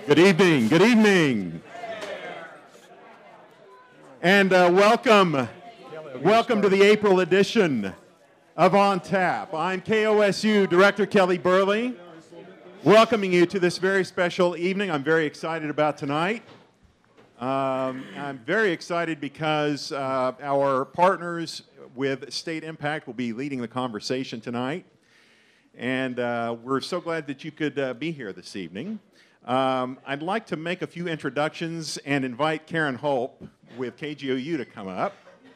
Good evening, good evening. And welcome to the April edition of On Tap. I'm KOSU Director Kelly Burley, welcoming you to this very special evening. I'm very excited about tonight. I'm very excited because our partners with State Impact will be leading the conversation tonight. And we're so glad that you could be here this evening. I'd like to make a few introductions and invite Karen Hulp with KGOU to come up.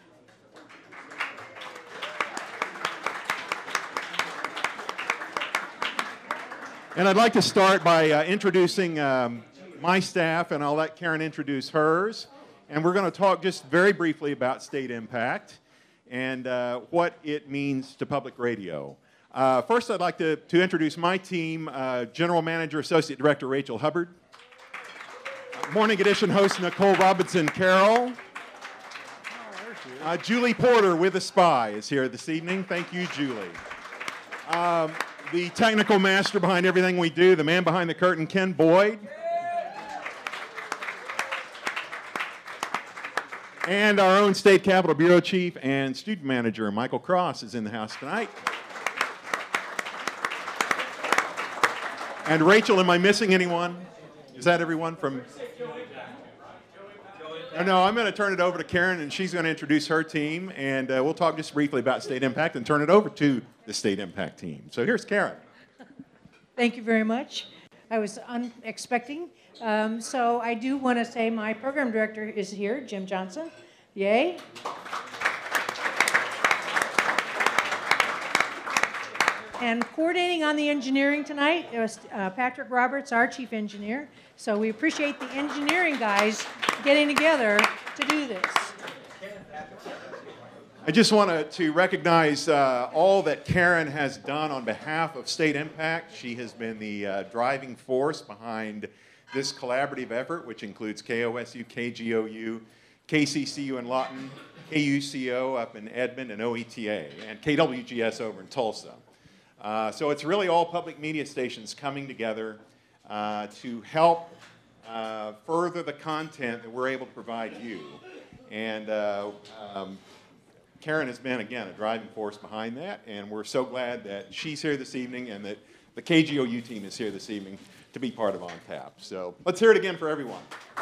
And I'd like to start by introducing my staff, and I'll let Karen introduce hers. And we're going to talk just very briefly about State Impact and what it means to public radio. First, I'd like to introduce my team, General Manager, Associate Director Rachel Hubbard, Morning Edition host Nicole Robinson-Carroll, Julie Porter with the Spy is here this evening. Thank you, Julie. The technical master behind everything we do, the man behind the curtain, Ken Boyd. And our own State Capitol Bureau Chief and Student Manager, Michael Cross, is in the house tonight. And Rachel, am I missing anyone? Is that everyone from? No, I'm going to turn it over to Karen, and she's going to introduce her team, and we'll talk just briefly about State Impact and turn it over to the State Impact team. So here's Karen. Thank you very much. I was unexpecting. So I do want to say my program director is here, Jim Johnson. Yay. And coordinating on the engineering tonight, it was Patrick Roberts, our chief engineer. So we appreciate the engineering guys getting together to do this. I just want to recognize all that Karen has done on behalf of State Impact. She has been the driving force behind this collaborative effort, which includes KOSU, KGOU, KCCU in Lawton, KUCO up in Edmond, and OETA, and KWGS over in Tulsa. So it's really all public media stations coming together to help further the content that we're able to provide you. And Karen has been, again, a driving force behind that, and we're so glad that she's here this evening and that the KGOU team is here this evening to be part of On Tap. So let's hear it again for everyone.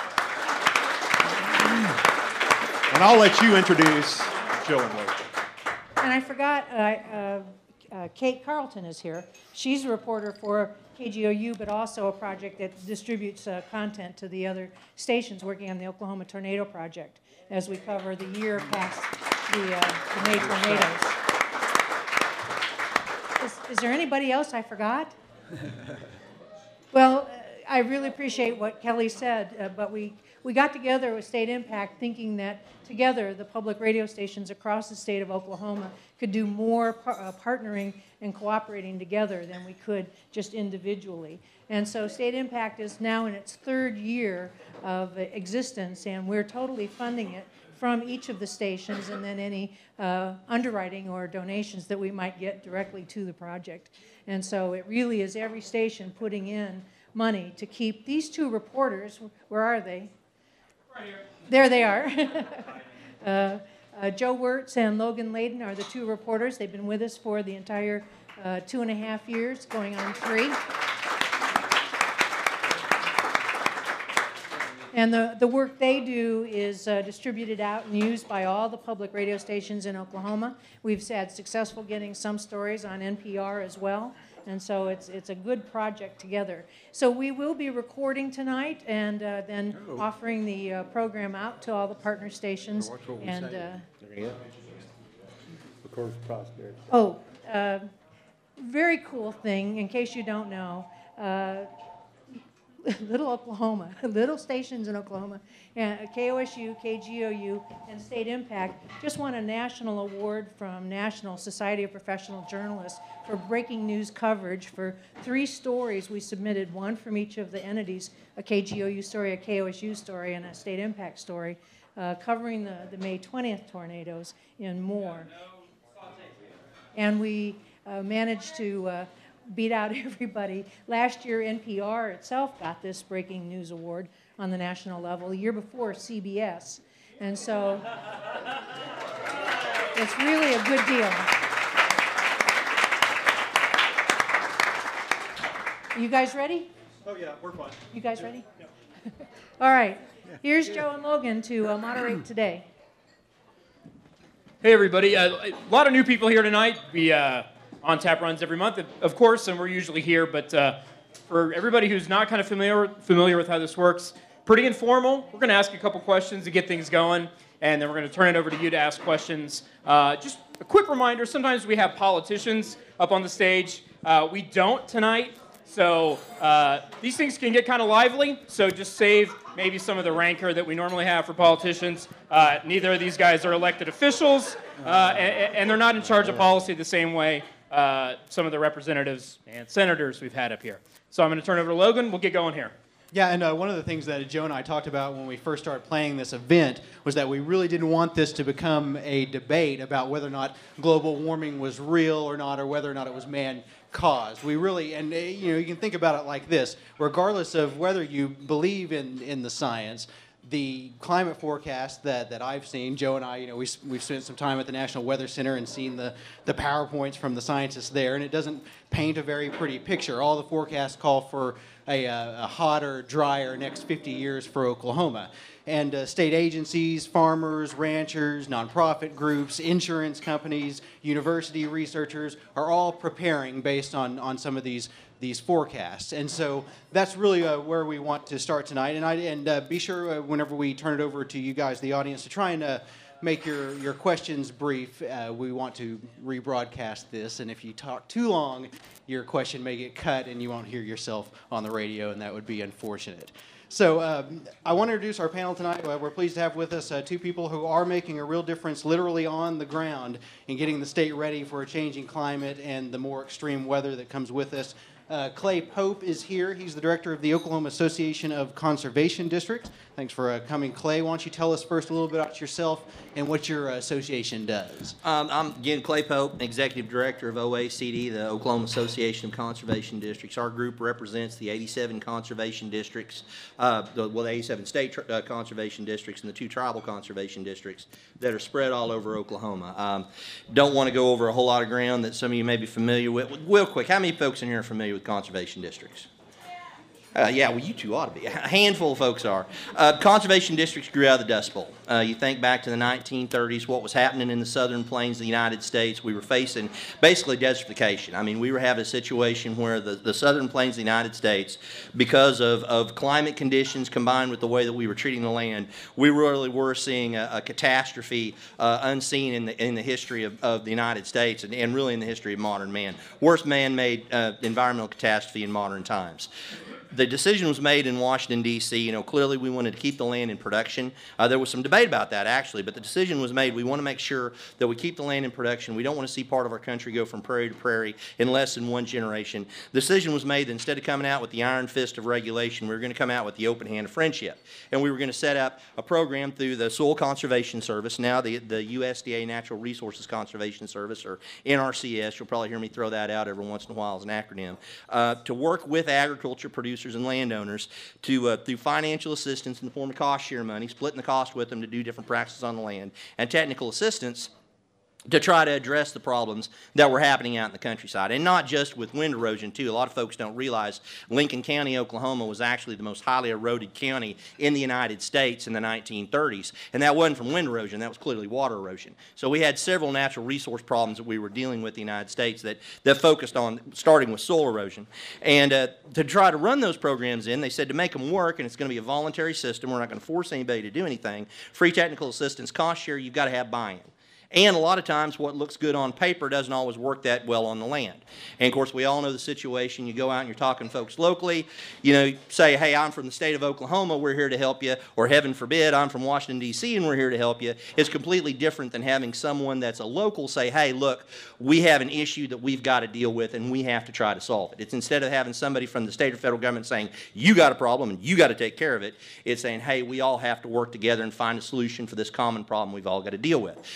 And I'll let you introduce Joe and Rachel. And I forgot, Kate Carlton is here. She's a reporter for KGOU, but also a project that distributes content to the other stations working on the Oklahoma Tornado Project as we cover the year past the May tornadoes. Is there anybody else I forgot? Well, I really appreciate what Kelly said, but we got together with State Impact thinking that together the public radio stations across the state of Oklahoma could do more partnering and cooperating together than we could just individually. And so State Impact is now in its third year of existence, and we're totally funding it from each of the stations and then any underwriting or donations that we might get directly to the project. And so it really is every station putting in money to keep these two reporters, where are they? Right here. There they are. Joe Wirtz and Logan Layden are the two reporters. They've been with us for the entire 2.5 years, going on 3. And the work they do is distributed out and used by all the public radio stations in Oklahoma. We've had successful getting some stories on NPR as well. And so it's a good project together. So we will be recording tonight and then offering the program out to all the partner stations. And very cool thing, in case you don't know, little Oklahoma, little stations in Oklahoma, KOSU, KGOU, and State Impact just won a national award from National Society of Professional Journalists for breaking news coverage for 3 stories we submitted, one from each of the entities, a KGOU story, a KOSU story, and a State Impact story, covering the May 20th tornadoes in Moore. And we managed to beat out everybody. Last year, NPR itself got this breaking news award on the national level. The year before, CBS. And so it's really a good deal. You guys ready? Oh, yeah, we're fine. You guys ready? Yep. All right. Here's Joe and Logan to moderate today. Hey, everybody. A lot of new people here tonight. We On Tap runs every month, of course, and we're usually here. But for everybody who's not kind of familiar with how this works, pretty informal. We're going to ask a couple questions to get things going, and then we're going to turn it over to you to ask questions. Just a quick reminder, sometimes we have politicians up on the stage. We don't tonight. So these things can get kind of lively, so just save maybe some of the rancor that we normally have for politicians. Neither of these guys are elected officials, and they're not in charge of policy the same way some of the representatives and senators we've had up here. So I'm going to turn it over to Logan. We'll get going here. Yeah, and one of the things that Joe and I talked about when we first started playing this event was that we really didn't want this to become a debate about whether or not global warming was real or not, or whether or not it was man-caused. We really, and you can think about it like this: regardless of whether you believe in the science, the climate forecast that I've seen, Joe and I, we've spent some time at the National Weather Center and seen the PowerPoints from the scientists there, and it doesn't paint a very pretty picture. All the forecasts call for a hotter, drier next 50 years for Oklahoma. And state agencies, farmers, ranchers, nonprofit groups, insurance companies, university researchers are all preparing based on some of these forecasts. And so that's really where we want to start tonight. And be sure whenever we turn it over to you guys, the audience, to try and make your questions brief. We want to rebroadcast this, and if you talk too long, your question may get cut and you won't hear yourself on the radio, and that would be unfortunate. So I want to introduce our panel tonight. We're pleased to have with us two people who are making a real difference literally on the ground in getting the state ready for a changing climate and the more extreme weather that comes with us. Clay Pope is here. He's the director of the Oklahoma Association of Conservation Districts. Thanks for coming, Clay. Why don't you tell us first a little bit about yourself and what your association does? I'm, again, Clay Pope, executive director of OACD, the Oklahoma Association of Conservation Districts. Our group represents the 87 conservation districts, the 87 state conservation districts and the 2 tribal conservation districts that are spread all over Oklahoma. Don't want to go over a whole lot of ground that some of you may be familiar with. Real quick, how many folks in here are familiar with conservation districts? Yeah, well, you two ought to be. A handful of folks are. Conservation districts grew out of the Dust Bowl. You think back to the 1930s, what was happening in the southern plains of the United States. We were facing basically desertification. I mean, we were having a situation where the southern plains of the United States, because of climate conditions combined with the way that we were treating the land, we really were seeing a catastrophe unseen in the history of the United States and really in the history of modern man. Worst man-made environmental catastrophe in modern times. The decision was made in Washington, D.C. Clearly we wanted to keep the land in production. There was some debate about that, actually, but the decision was made. We want to make sure that we keep the land in production. We don't want to see part of our country go from prairie to prairie in less than one generation. The decision was made that instead of coming out with the iron fist of regulation, we were going to come out with the open hand of friendship. And we were going to set up a program through the Soil Conservation Service, now the USDA Natural Resources Conservation Service, or NRCS. You'll probably hear me throw that out every once in a while as an acronym, to work with agriculture producers and landowners to through financial assistance in the form of cost share money, splitting the cost with them to do different practices on the land, and technical assistance to try to address the problems that were happening out in the countryside. And not just with wind erosion, too. A lot of folks don't realize Lincoln County, Oklahoma was actually the most highly eroded county in the United States in the 1930s. And that wasn't from wind erosion, that was clearly water erosion. So we had several natural resource problems that we were dealing with in the United States that focused on starting with soil erosion. And to try to run those programs they said to make them work, and it's going to be a voluntary system, we're not going to force anybody to do anything, free technical assistance, cost share, you've got to have buy-in. And a lot of times what looks good on paper doesn't always work that well on the land. And of course we all know the situation. You go out and you're talking to folks locally, say, hey, I'm from the state of Oklahoma, we're here to help you, or heaven forbid, I'm from Washington, D.C. and we're here to help you. It's completely different than having someone that's a local say, hey, look, we have an issue that we've got to deal with and we have to try to solve it. It's instead of having somebody from the state or federal government saying, you got a problem and you got to take care of it, it's saying, hey, we all have to work together and find a solution for this common problem we've all got to deal with. So local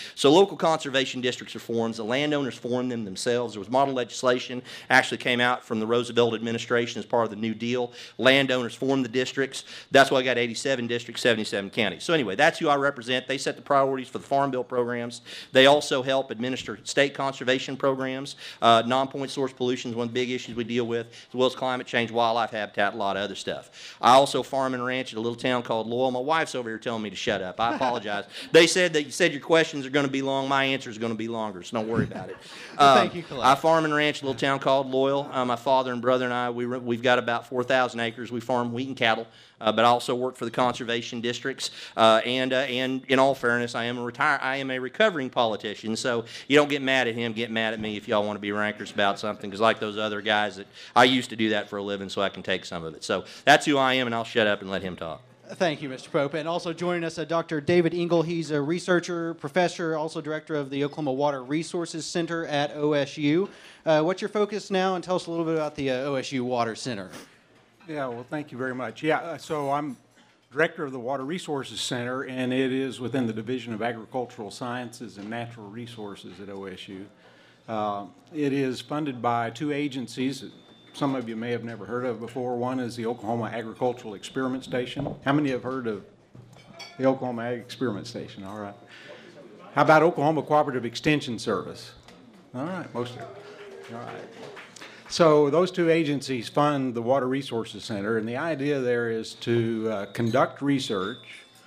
local conservation districts are formed. The landowners form them themselves. There was model legislation actually came out from the Roosevelt administration as part of the New Deal. Landowners form the districts. That's why I got 87 districts, 77 counties. So anyway, that's who I represent. They set the priorities for the Farm Bill programs. They also help administer state conservation programs. Non-point source pollution is one of the big issues we deal with, as well as climate change, wildlife habitat, a lot of other stuff. I also farm and ranch at a little town called Loyal. My wife's over here telling me to shut up. I apologize. They said that you said your questions are going to be long. My answer is going to be longer, so don't worry about it. Thank you, Clay. I farm and ranch at a little town called Loyal. My father and brother and I, we've got about 4,000 acres. We farm wheat and cattle, but I also work for the conservation districts. And in all fairness, I am a recovering politician, so you don't get mad at him, get mad at me if y'all want to be rankers about something, because like those other guys, that I used to do that for a living, so I can take some of it. So that's who I am, and I'll shut up and let him talk. Thank you, Mr. Pope. And also joining us, Dr. David Engel. He's a researcher, professor, also director of the Oklahoma Water Resources Center at OSU. What's your focus now? And tell us a little bit about the OSU Water Center. Yeah, well, thank you very much. Yeah, so I'm director of the Water Resources Center, and it is within the Division of Agricultural Sciences and Natural Resources at OSU. It is funded by two agencies that some of you may have never heard of before. One is the Oklahoma Agricultural Experiment Station. How many have heard of the Oklahoma Ag Experiment Station? All right. How about Oklahoma Cooperative Extension Service? All right, most of you. All right. So those two agencies fund the Water Resources Center, and the idea there is to conduct research,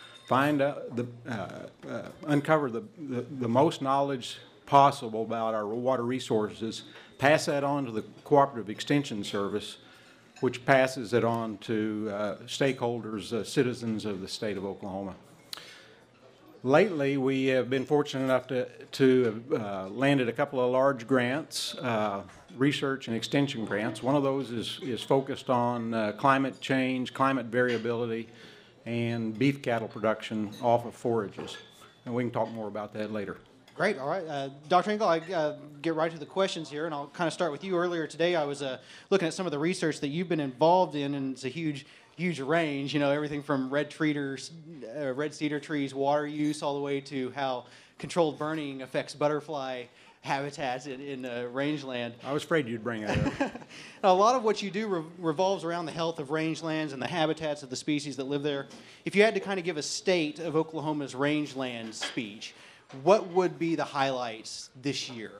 uncover the most knowledge possible about our water resources, pass that on to the Cooperative Extension Service, which passes it on to stakeholders, citizens of the state of Oklahoma. Lately, we have been fortunate enough to have landed a couple of large grants, research and extension grants. One of those is focused on climate change, climate variability, and beef cattle production off of forages. And we can talk more about that later. Great. All right. Dr. Engel, I get right to the questions here, and I'll kind of start with you. Earlier today, I was looking at some of the research that you've been involved in, and it's a huge range, you know, everything from red cedar trees, water use, all the way to how controlled burning affects butterfly habitats in rangeland. I was afraid you'd bring that up. A lot of what you do revolves around the health of rangelands and the habitats of the species that live there. If you had to kind of give a state of Oklahoma's rangeland speech, what would be the highlights this year?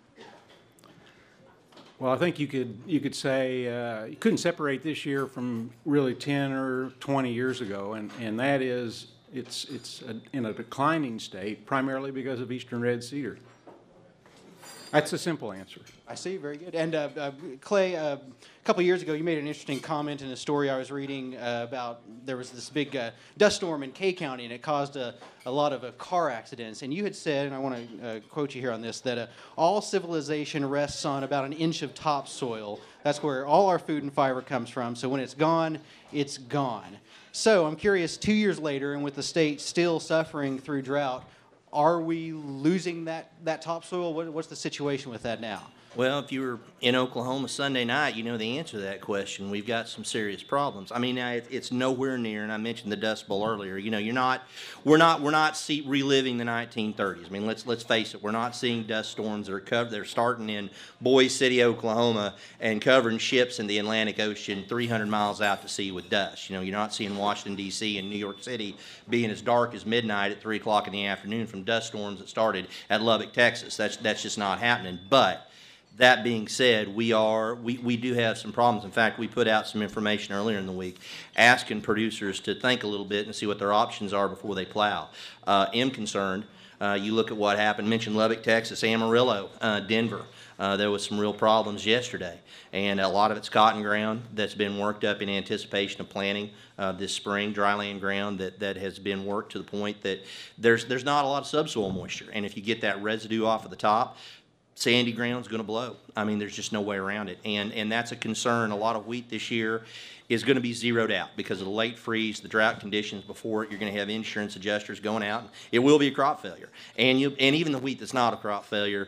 Well, I think you could say you couldn't separate this year from really 10 or 20 years ago, and that is it's in a declining state primarily because of eastern red cedar. That's a simple answer. I see. Very good. And Clay, a couple of years ago, you made an interesting comment in a story I was reading about there was this big dust storm in Kay County, and it caused a lot of car accidents. And you had said, and I want to quote you here on this, that all civilization rests on about an inch of topsoil. That's where all our food and fiber comes from. So when it's gone, it's gone. So I'm curious, 2 years later, and with the state still suffering through drought, are we losing that topsoil? What's the situation with that now? Well, if you were in Oklahoma Sunday night, you know the answer to that question. We've got some serious problems. I mean, it's nowhere near, and I mentioned the Dust Bowl earlier. You know, we're not reliving the 1930s. I mean, let's face it. We're not seeing dust storms that are covered. They're starting in Boise City, Oklahoma, and covering ships in the Atlantic Ocean 300 miles out to sea with dust. You know, you're not seeing Washington D.C. and New York City being as dark as midnight at 3 o'clock in the afternoon from dust storms that started at Lubbock, Texas. That's just not happening. But that being said, we do have some problems. In fact, we put out some information earlier in the week asking producers to think a little bit and see what their options are before they plow. Am concerned. You look at what happened, mentioned Lubbock, Texas, Amarillo, Denver. There was some real problems yesterday, and a lot of it's cotton ground that's been worked up in anticipation of planting this spring, dryland ground that has been worked to the point that there's not a lot of subsoil moisture, and if you get that residue off of the top, sandy ground's going to blow. I mean, there's just no way around it, and that's a concern. A lot of wheat this year is going to be zeroed out because of the late freeze, the drought conditions before it. You're going to have insurance adjusters going out. It will be a crop failure, and even the wheat that's not a crop failure,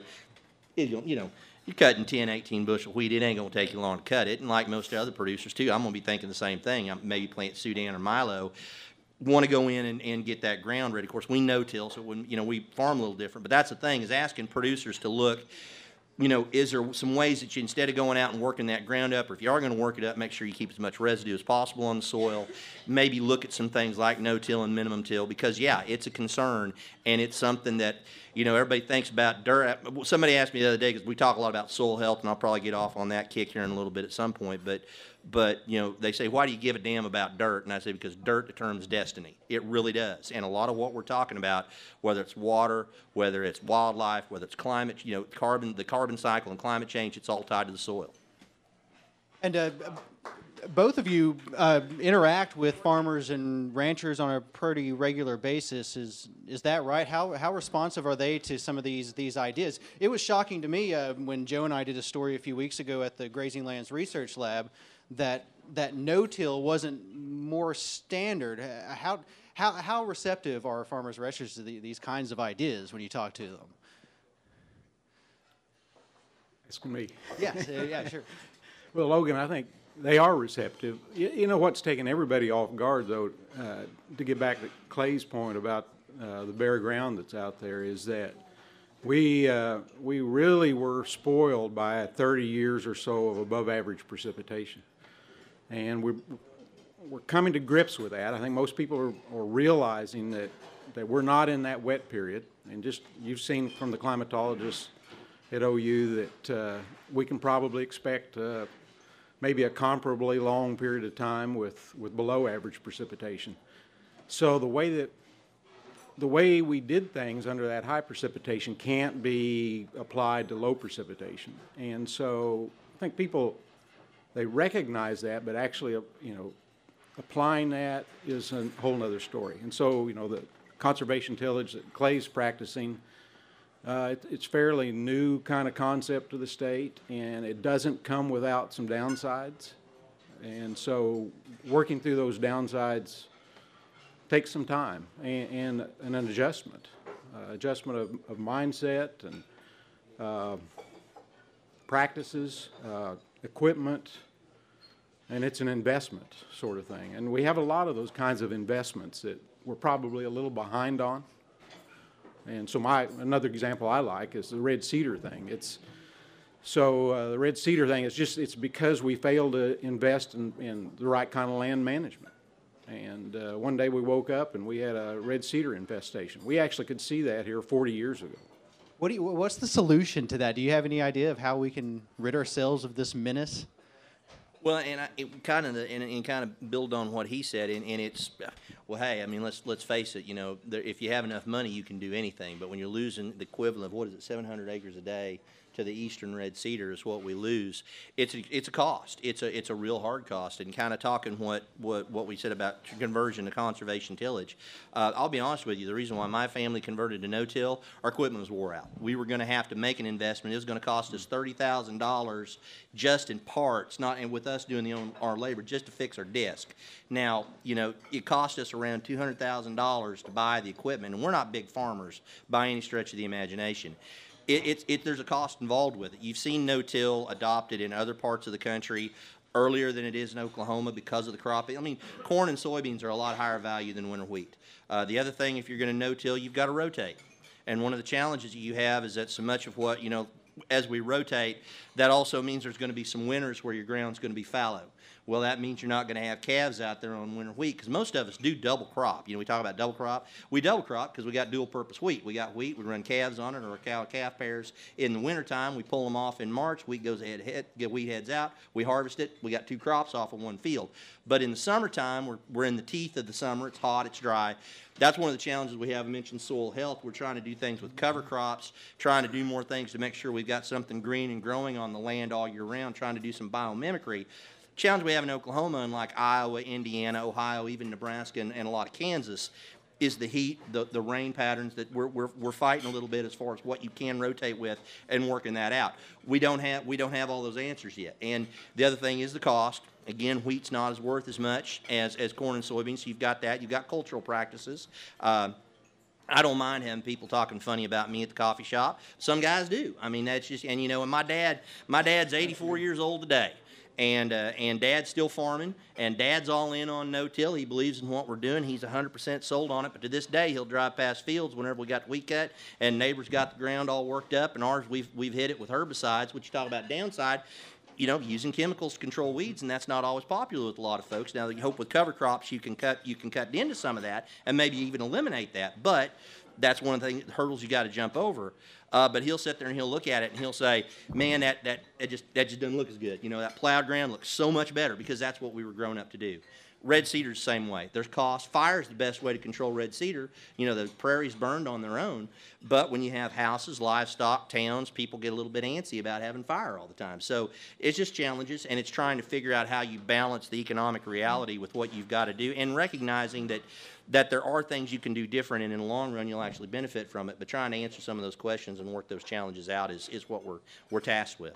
you're cutting 10, 18 bushel wheat. It ain't going to take you long to cut it, and like most other producers too, I'm going to be thinking the same thing. I maybe plant Sudan or Milo. want to go in and get that ground ready. Of course, we no-till, so when, we farm a little different. But that's the thing, is asking producers to look, is there some ways that you, instead of going out and working that ground up, or if you are going to work it up, make sure you keep as much residue as possible on the soil. Maybe look at some things like no-till and minimum till, because, yeah, it's a concern, and it's something that, everybody thinks about dirt. Somebody asked me the other day, because we talk a lot about soil health, and I'll probably get off on that kick here in a little bit at some point, but they say, why do you give a damn about dirt? And I say, because dirt determines destiny. It really does. And a lot of what we're talking about, whether it's water, whether it's wildlife, whether it's climate, the carbon cycle and climate change, it's all tied to the soil. And both of you interact with farmers and ranchers on a pretty regular basis. Is that right? How responsive are they to some of these ideas? It was shocking to me when Joe and I did a story a few weeks ago at the Grazing Lands Research Lab that no-till wasn't more standard. How receptive are farmers and ranchers to these kinds of ideas when you talk to them? Asking me. Yeah, sure. Well, Logan, I think they are receptive. You know what's taken everybody off guard, though, to get back to Clay's point about the bare ground that's out there, is that we really were spoiled by 30 years or so of above-average precipitation. And we're coming to grips with that. I think most people are realizing that we're not in that wet period. And just, you've seen from the climatologists at OU that we can probably expect maybe a comparably long period of time with below average precipitation. So the way we did things under that high precipitation can't be applied to low precipitation. And so I think people, they recognize that, but actually, applying that is a whole nother story. And so, the conservation tillage that Clay's practicing, it's fairly new kind of concept to the state, and it doesn't come without some downsides. And so working through those downsides takes some time and an adjustment of mindset and practices, equipment, and it's an investment sort of thing. And we have a lot of those kinds of investments that we're probably a little behind on. And so another example I like is the red cedar thing. The red cedar thing is it's because we failed to invest in the right kind of land management. And one day we woke up and we had a red cedar infestation. We actually could see that here 40 years ago. What's the solution to that? Do you have any idea of how we can rid ourselves of this menace? Well, and it kind of build on what he said, and it's, well, hey, I mean, let's face it, if you have enough money, you can do anything. But when you're losing the equivalent of 700 acres a day to the eastern red cedar is what we lose. It's a cost. It's a real hard cost. And kind of talking what we said about conversion to conservation tillage. I'll be honest with you. The reason why my family converted to no-till, our equipment was wore out. We were going to have to make an investment. It was going to cost us $30,000 just in parts, and with us doing our labor just to fix our disc. Now, it cost us around $200,000 to buy the equipment, and we're not big farmers by any stretch of the imagination. There's a cost involved with it. You've seen no-till adopted in other parts of the country earlier than it is in Oklahoma because of the crop. I mean, corn and soybeans are a lot higher value than winter wheat. The other thing, if you're going to no-till, you've got to rotate. And one of the challenges you have is that so much of what, as we rotate, that also means there's going to be some winters where your ground's going to be fallow. Well, that means you're not going to have calves out there on winter wheat, because most of us do double crop. We talk about double crop. We double crop because we got dual purpose wheat. We got wheat, we run calves on it, or cow-calf pairs. In the wintertime, we pull them off in March. Wheat goes ahead, get wheat heads out. We harvest it. We got two crops off of one field. But in the summertime, we're in the teeth of the summer. It's hot, it's dry. That's one of the challenges we have. I mentioned soil health. We're trying to do things with cover crops, trying to do more things to make sure we've got something green and growing on the land all year round, trying to do some biomimicry. Challenge we have in Oklahoma, and like Iowa, Indiana, Ohio, even Nebraska, and a lot of Kansas, is the heat, the rain patterns that we're fighting a little bit as far as what you can rotate with and working that out. We don't have all those answers yet. And the other thing is the cost. Again, wheat's not as worth as much as corn and soybeans. So you've got that. You've got cultural practices. I don't mind having people talking funny about me at the coffee shop. Some guys do. I mean, that's just, and and my dad's 84 years old today. and Dad's still farming, and Dad's all in on no-till. He believes in what we're doing. He's 100% sold on it, but to this day, he'll drive past fields whenever we got the wheat cut, and neighbors got the ground all worked up, and ours, we've hit it with herbicides, which you talk about downside, you know, using chemicals to control weeds, and that's not always popular with a lot of folks. Now, you hope with cover crops you can cut into some of that and maybe even eliminate that, but that's one of the hurdles you got to jump over. But he'll sit there and he'll look at it and he'll say, man, that just doesn't look as good. You know, that plowed ground looks so much better because that's what we were grown up to do. Red cedar's the same way. There's cost. Fire is the best way to control red cedar. You know, the prairies burned on their own. But when you have houses, livestock, towns, people get a little bit antsy about having fire all the time. So it's just challenges, and it's trying to figure out how you balance the economic reality with what you've got to do, and recognizing that there are things you can do different, and in the long run you'll actually benefit from it. But trying to answer some of those questions and work those challenges out is what we're tasked with.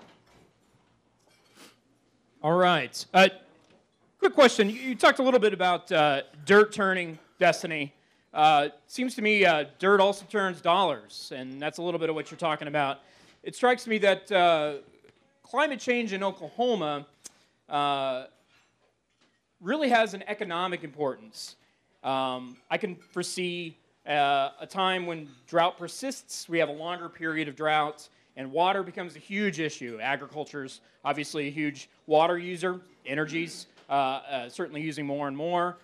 All right. Quick question. You talked a little bit about dirt turning destiny. Seems to me dirt also turns dollars, and that's a little bit of what you're talking about. It strikes me that climate change in Oklahoma really has an economic importance. I can foresee a time when drought persists. We have a longer period of drought, and water becomes a huge issue. Agriculture's obviously a huge water user. Energy's certainly using more and more.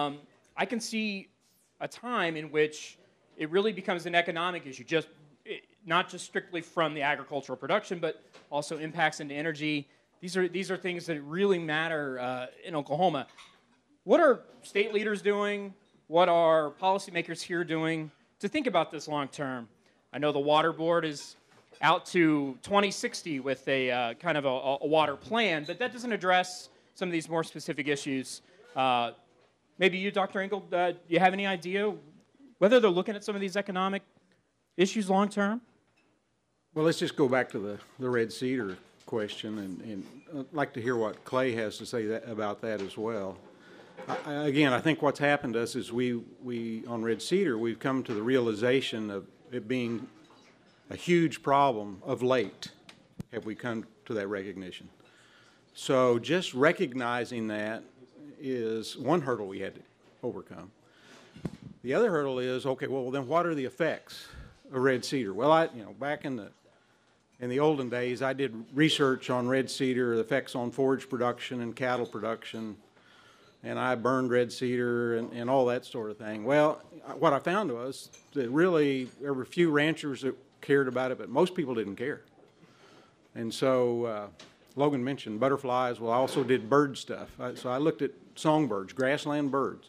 I can see a time in which it really becomes an economic issue, not just strictly from the agricultural production, but also impacts into energy. These are things that really matter in Oklahoma. What are state leaders doing? What are policymakers here doing to think about this long term? I know the Water Board is out to 2060 with a kind of a water plan, but that doesn't address some of these more specific issues. Maybe you, Dr. Engel, do you have any idea whether they're looking at some of these economic issues long term? Well, let's just go back to the red cedar question, and I'd like to hear what Clay has to say about that as well. Again, I think what's happened to us is we on red cedar, we've come to the realization of it being a huge problem of late. Have we come to that recognition? So just recognizing that is one hurdle we had to overcome. The other hurdle is, okay, well then what are the effects of red cedar? Well, back in the olden days, I did research on red cedar, the effects on forage production and cattle production, and I burned red cedar and all that sort of thing. Well, what I found was that really there were a few ranchers that cared about it, but most people didn't care. And so Logan mentioned butterflies. Well, I also did bird stuff. So I looked at songbirds, grassland birds.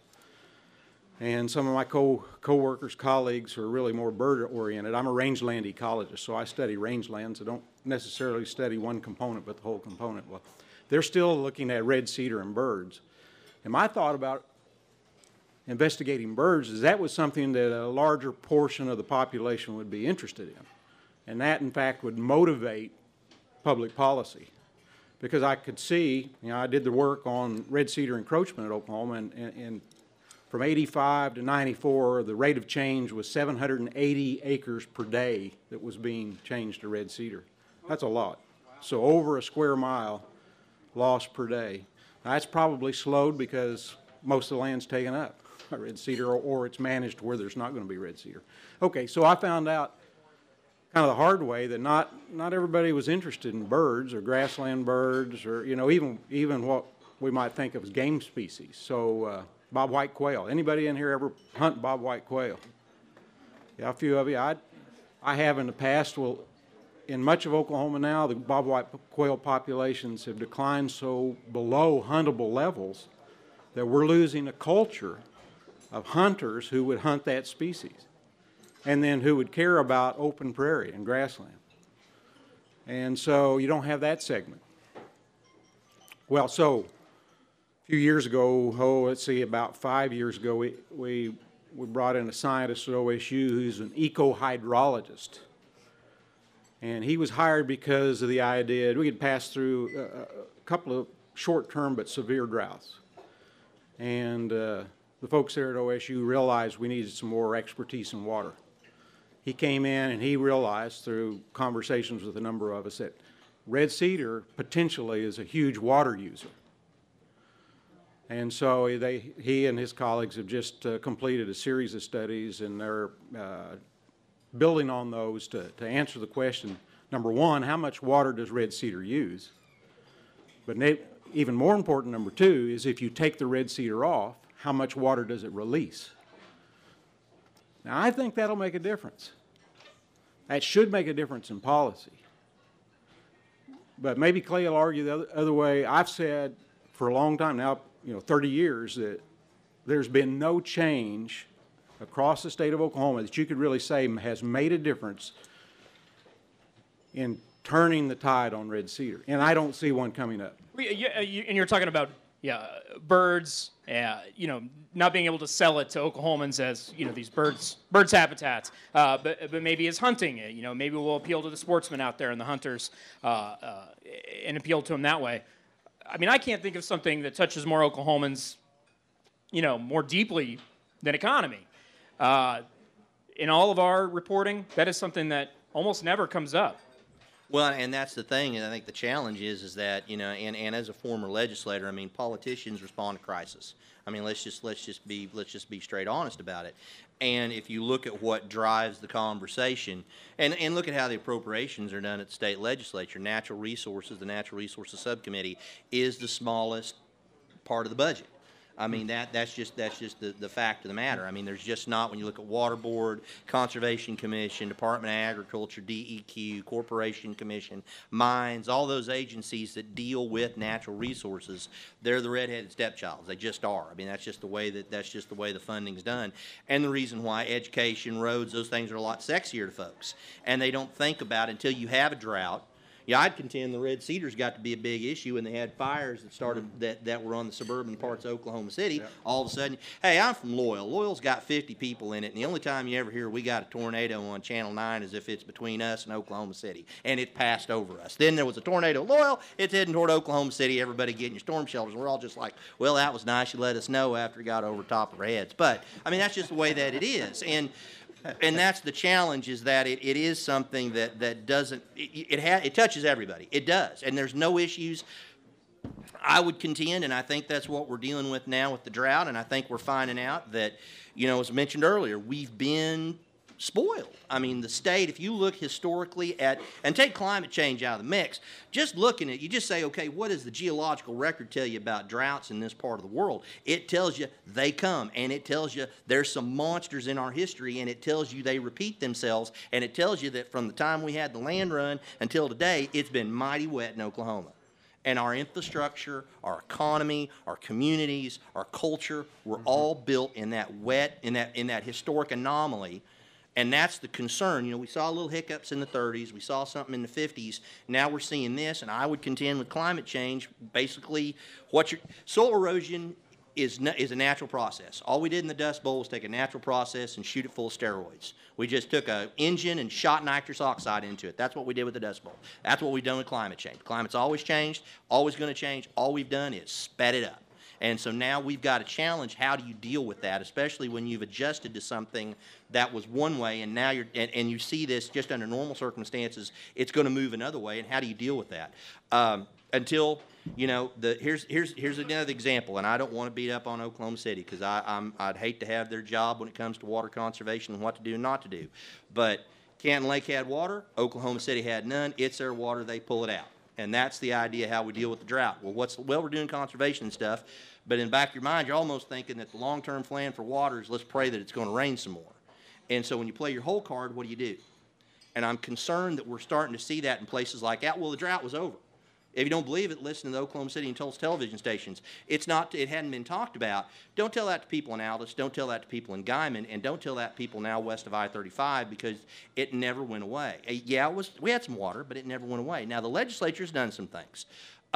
And some of my co-workers, colleagues who are really more bird-oriented. I'm a rangeland ecologist, so I study rangelands. I don't necessarily study one component, but the whole component. Well, they're still looking at red cedar and birds. And my thought about investigating birds is that was something that a larger portion of the population would be interested in. And that, in fact, would motivate public policy. Because I could see, I did the work on red cedar encroachment at Oklahoma, and from 85 to 94, the rate of change was 780 acres per day that was being changed to red cedar. That's a lot. So over a square mile lost per day. Now, that's probably slowed because most of the land's taken up by red cedar, or it's managed to where there's not going to be red cedar. Okay, so I found out kind of the hard way that not everybody was interested in birds or grassland birds, or even what we might think of as game species. So bobwhite quail. Anybody in here ever hunt bobwhite quail? Yeah, a few of you. I have in the past. Well, in much of Oklahoma now, the bobwhite quail populations have declined so below huntable levels that we're losing a culture of hunters who would hunt that species, and then who would care about open prairie and grassland. And so you don't have that segment. Well, so a few years ago, let's see, about 5 years ago, we brought in a scientist at OSU who's an eco-hydrologist. And he was hired because of the idea we could pass through a couple of short-term but severe droughts. And the folks there at OSU realized we needed some more expertise in water. He came in and he realized through conversations with a number of us that Red Cedar potentially is a huge water user. And so he and his colleagues have just completed a series of studies, and they're building on those to answer the question, number one, how much water does Red Cedar use? But even more important, number two, is if you take the Red Cedar off, how much water does it release? Now, I think that'll make a difference. That should make a difference in policy. But maybe Clay will argue the other way. I've said for a long time now, 30 years, that there's been no change across the state of Oklahoma that you could really say has made a difference in turning the tide on Red Cedar. And I don't see one coming up. And you're talking about birds, not being able to sell it to Oklahomans as these birds habitats, but maybe as hunting. Maybe we'll appeal to the sportsmen out there and the hunters, and appeal to them that way. I mean, I can't think of something that touches more Oklahomans, more deeply than economy. In all of our reporting, that is something that almost never comes up. Well, and that's the thing, and I think the challenge is that, and as a former legislator, I mean, politicians respond to crisis. I mean, let's just be straight honest about it. And if you look at what drives the conversation, and look at how the appropriations are done at the state legislature, natural resources, the Natural Resources Subcommittee is the smallest part of the budget. I mean, that's just the fact of the matter. I mean, there's just not, when you look at Water Board, Conservation Commission, Department of Agriculture, DEQ, Corporation Commission, Mines, all those agencies that deal with natural resources, they're the redheaded stepchilds. They just are. I mean, that's just the way the funding's done. And the reason why education, roads, those things are a lot sexier to folks. And they don't think about it until you have a drought. Yeah, I'd contend the Red Cedars got to be a big issue when they had fires that started that were on the suburban parts of Oklahoma City. Yeah. All of a sudden, hey, I'm from Loyal. Loyal's got 50 people in it, and the only time you ever hear we got a tornado on Channel 9 is if it's between us and Oklahoma City, and it passed over us. Then there was a tornado at Loyal. It's heading toward Oklahoma City. Everybody getting your storm shelters. We're all just like, well, that was nice. You let us know after it got over top of our heads. But, I mean, that's just the way that it is. And that's the challenge, is that it is something that doesn't, it touches everybody. It does. And there's no issues. I would contend, and I think that's what we're dealing with now with the drought, and I think we're finding out that, as mentioned earlier, we've been spoiled. I mean, the state, if you look historically at, and take climate change out of the mix, just looking at, you just say, okay, what does the geological record tell you about droughts in this part of the world? It tells you they come, and it tells you there's some monsters in our history, and it tells you they repeat themselves, and it tells you that from the time we had the land run until today, it's been mighty wet in Oklahoma. And our infrastructure, our economy, our communities, our culture, were all built in that wet, in that historic anomaly. And that's the concern. We saw little hiccups in the 30s. We saw something in the 50s. Now we're seeing this, and I would contend with climate change, basically, soil erosion is a natural process. All we did in the Dust Bowl was take a natural process and shoot it full of steroids. We just took an engine and shot nitrous oxide into it. That's what we did with the Dust Bowl. That's what we've done with climate change. Climate's always changed, always going to change. All we've done is sped it up. And so now we've got a challenge. How do you deal with that, especially when you've adjusted to something that was one way, and now and you see this just under normal circumstances, it's going to move another way, and how do you deal with that? Until, here's another example, and I don't want to beat up on Oklahoma City, because I'd hate to have their job when it comes to water conservation and what to do and not to do. But Canton Lake had water, Oklahoma City had none. It's their water, they pull it out. And that's the idea how we deal with the drought. Well, we're doing conservation and stuff, but in the back of your mind, you're almost thinking that the long-term plan for water is let's pray that it's going to rain some more. And so when you play your whole card, what do? And I'm concerned that we're starting to see that in places like that. Well, the drought was over. If you don't believe it, listen to the Oklahoma City and Tulsa television stations. It hadn't been talked about. Don't tell that to people in Aldous. Don't tell that to people in Guyman. And don't tell that to people now west of I-35, because it never went away. Yeah, we had some water, but it never went away. Now, the legislature's done some things.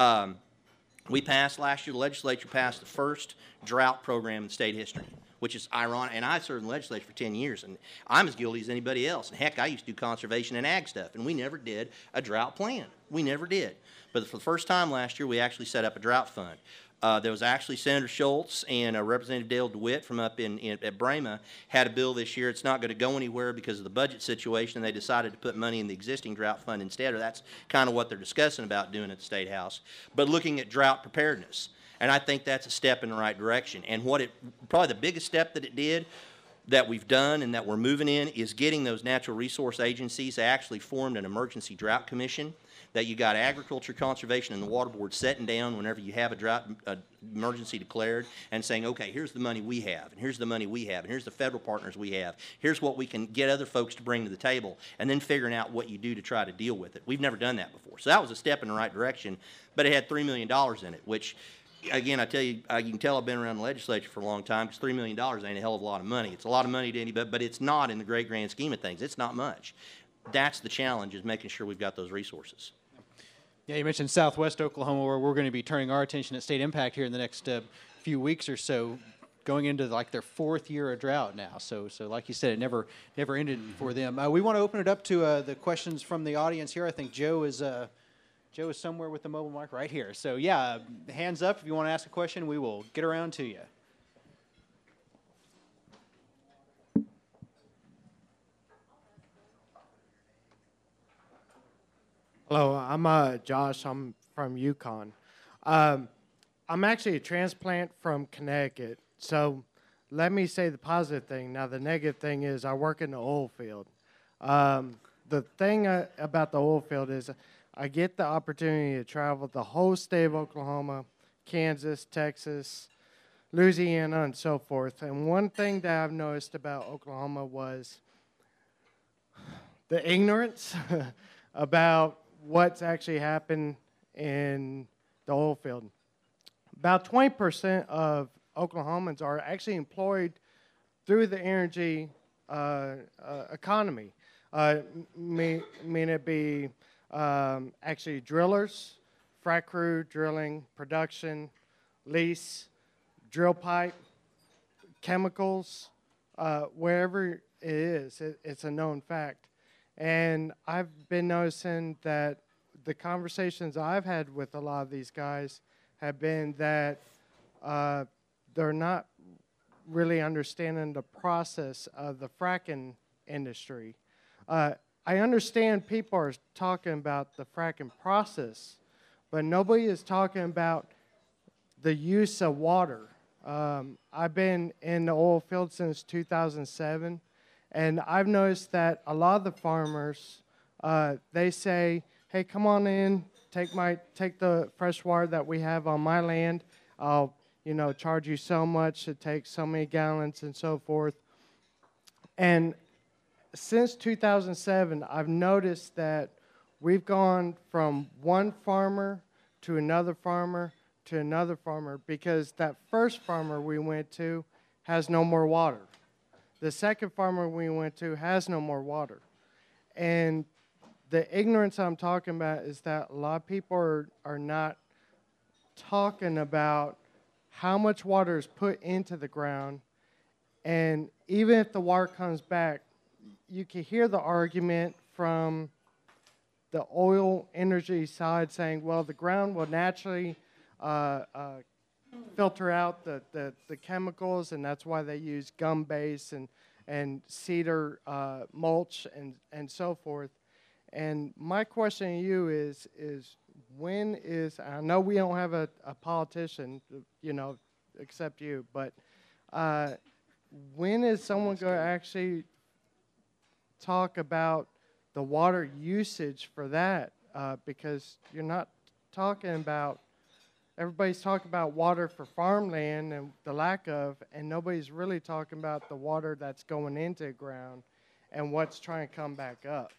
Last year, the legislature passed the first drought program in state history, which is ironic. And I served in the legislature for 10 years, and I'm as guilty as anybody else. And heck, I used to do conservation and ag stuff, and we never did a drought plan. We never did. But for the first time last year, we actually set up a drought fund. There was actually Senator Schultz and Representative Dale DeWitt from up at Brema had a bill this year. It's not going to go anywhere because of the budget situation. They decided to put money in the existing drought fund instead, or that's kind of what they're discussing about doing at the State House. But looking at drought preparedness, and I think that's a step in the right direction. And probably the biggest step that it did that we've done and that we're moving in is getting those natural resource agencies. They actually formed an emergency drought commission that you got agriculture, conservation, and the water board sitting down whenever you have a drought emergency declared and saying, okay, here's the money we have, and here's the money we have, and here's the federal partners we have. Here's what we can get other folks to bring to the table, and then figuring out what you do to try to deal with it. We've never done that before. So that was a step in the right direction, but it had $3 million in it, which, again, I tell you, you can tell I've been around the legislature for a long time because $3 million ain't a hell of a lot of money. It's a lot of money to anybody, but it's not in the great grand scheme of things. It's not much. That's the challenge, is making sure we've got those resources. Yeah, you mentioned Southwest Oklahoma, where we're going to be turning our attention at State Impact here in the next few weeks or so, going into like their 4th year of drought now. So like you said, it never ended for them. We want to open it up to the questions from the audience here. I think Joe is somewhere with the mobile mic right here. So yeah, hands up if you want to ask a question. We will get around to you. Hello, I'm Josh. I'm from Yukon. I'm actually a transplant from Connecticut. So let me say the positive thing. Now, the negative thing is I work in the oil field. The thing about the oil field is I get the opportunity to travel the whole state of Oklahoma, Kansas, Texas, Louisiana, and so forth. And one thing that I've noticed about Oklahoma was the ignorance about what's actually happened in the oil field. About 20% of Oklahomans are actually employed through the energy economy. Mean it be actually drillers, frac crew, drilling, production, lease, drill pipe, chemicals, wherever it is, it's a known fact. And I've been noticing that the conversations I've had with a lot of these guys have been that they're not really understanding the process of the fracking industry. I understand people are talking about the fracking process, but nobody is talking about the use of water. I've been in the oil field since 2007. And I've noticed that a lot of the farmers, they say, hey, come on in, take the fresh water that we have on my land. I'll, charge you so much to take so many gallons and so forth. And since 2007, I've noticed that we've gone from one farmer to another farmer to another farmer because that first farmer we went to has no more water. The second farmer we went to has no more water. And the ignorance I'm talking about is that a lot of people are not talking about how much water is put into the ground. And even if the water comes back, you can hear the argument from the oil energy side saying, well, the ground will naturally filter out the chemicals, and that's why they use gum base and cedar mulch and so forth. And my question to you is when is, I know we don't have a politician, except you, but when is someone going to actually talk about the water usage for that? Because you're not talking about, everybody's talking about water for farmland and the lack of, and nobody's really talking about the water that's going into the ground and what's trying to come back up.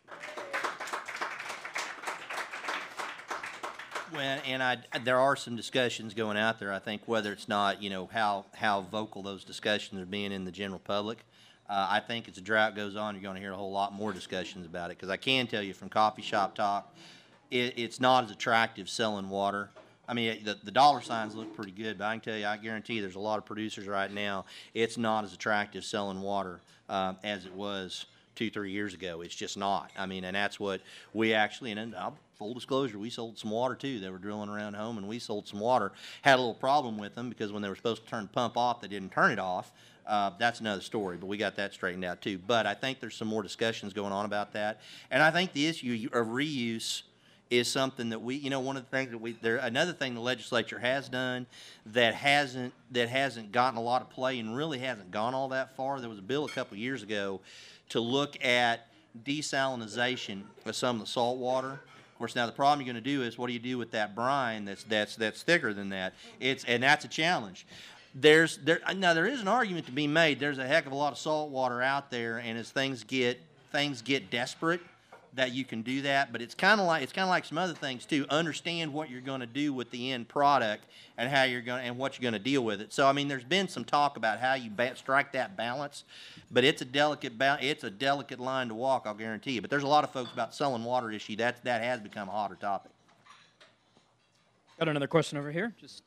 Well, and there are some discussions going out there. I think whether it's not, how vocal those discussions are being in the general public. I think as the drought goes on, you're going to hear a whole lot more discussions about it. Because I can tell you from coffee shop talk, it's not as attractive selling water. I mean, the dollar signs look pretty good, but I can tell you, I guarantee you there's a lot of producers right now, it's not as attractive selling water as it was 2-3 years ago. It's just not. I mean, and that's what we actually, and full disclosure, we sold some water too. They were drilling around home, and we sold some water. Had a little problem with them because when they were supposed to turn the pump off, they didn't turn it off. That's another story, but we got that straightened out too. But I think there's some more discussions going on about that. And I think the issue of reuse is something that we, one of the things that another thing the legislature has done that hasn't gotten a lot of play and really hasn't gone all that far. There was a bill a couple of years ago to look at desalinization of some of the salt water. Of course, now the problem you're going to do is what do you do with that brine that's thicker than that? And that's a challenge. There is an argument to be made. There's a heck of a lot of salt water out there, and as things get desperate, that you can do that, but it's kind of like some other things too. Understand what you're going to do with the end product and how you're going and what you're going to deal with it. So I mean, there's been some talk about how you strike that balance, but it's a delicate line to walk. I'll guarantee you. But there's a lot of folks about selling water issue that has become a hotter topic. Got another question over here. Just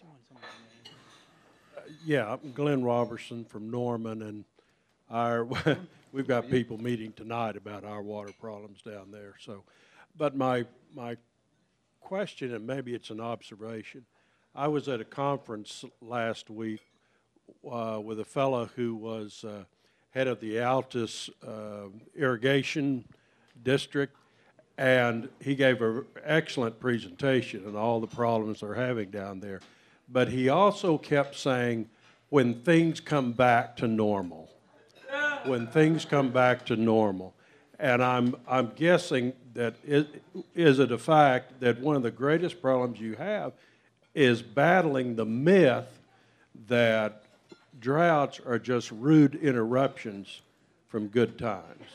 Yeah, I'm Glenn Robertson from Norman, and we've got people meeting tonight about our water problems down there. So, but my question, and maybe it's an observation, I was at a conference last week with a fellow who was head of the Altus irrigation district, and he gave an excellent presentation on all the problems they're having down there. But he also kept saying, when things come back to normal, when things come back to normal. And I'm guessing that is it a fact that one of the greatest problems you have is battling the myth that droughts are just rude interruptions from good times.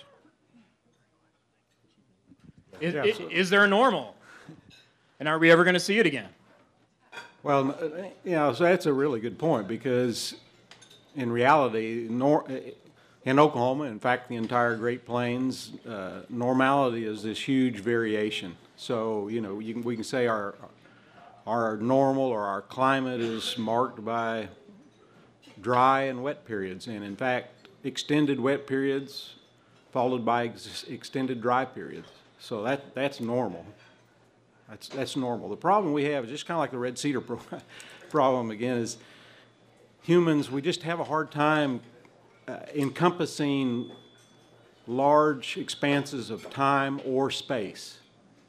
Is there a normal? And are we ever going to see it again? Well, so that's a really good point, because in reality, in Oklahoma, in fact, the entire Great Plains, normality is this huge variation. So, we can say our normal or our climate is marked by dry and wet periods, and in fact, extended wet periods followed by extended dry periods. So that's normal. That's normal. The problem we have is just kind of like the red cedar problem again, is humans, we just have a hard time encompassing large expanses of time or space.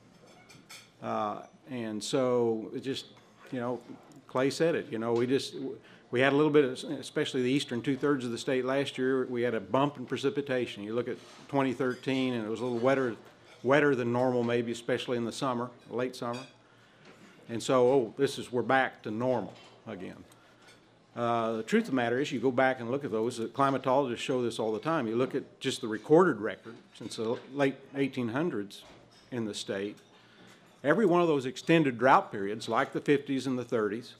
And so it just, Clay said it, we had a little bit of, especially the eastern 2/3 of the state last year, we had a bump in precipitation. You look at 2013 and it was a little wetter than normal maybe, especially in the summer, late summer. And so, we're back to normal again. The truth of the matter is, you go back and look at those, climatologists show this all the time. You look at just the recorded record since the late 1800s in the state, every one of those extended drought periods, like the 50s and the 30s,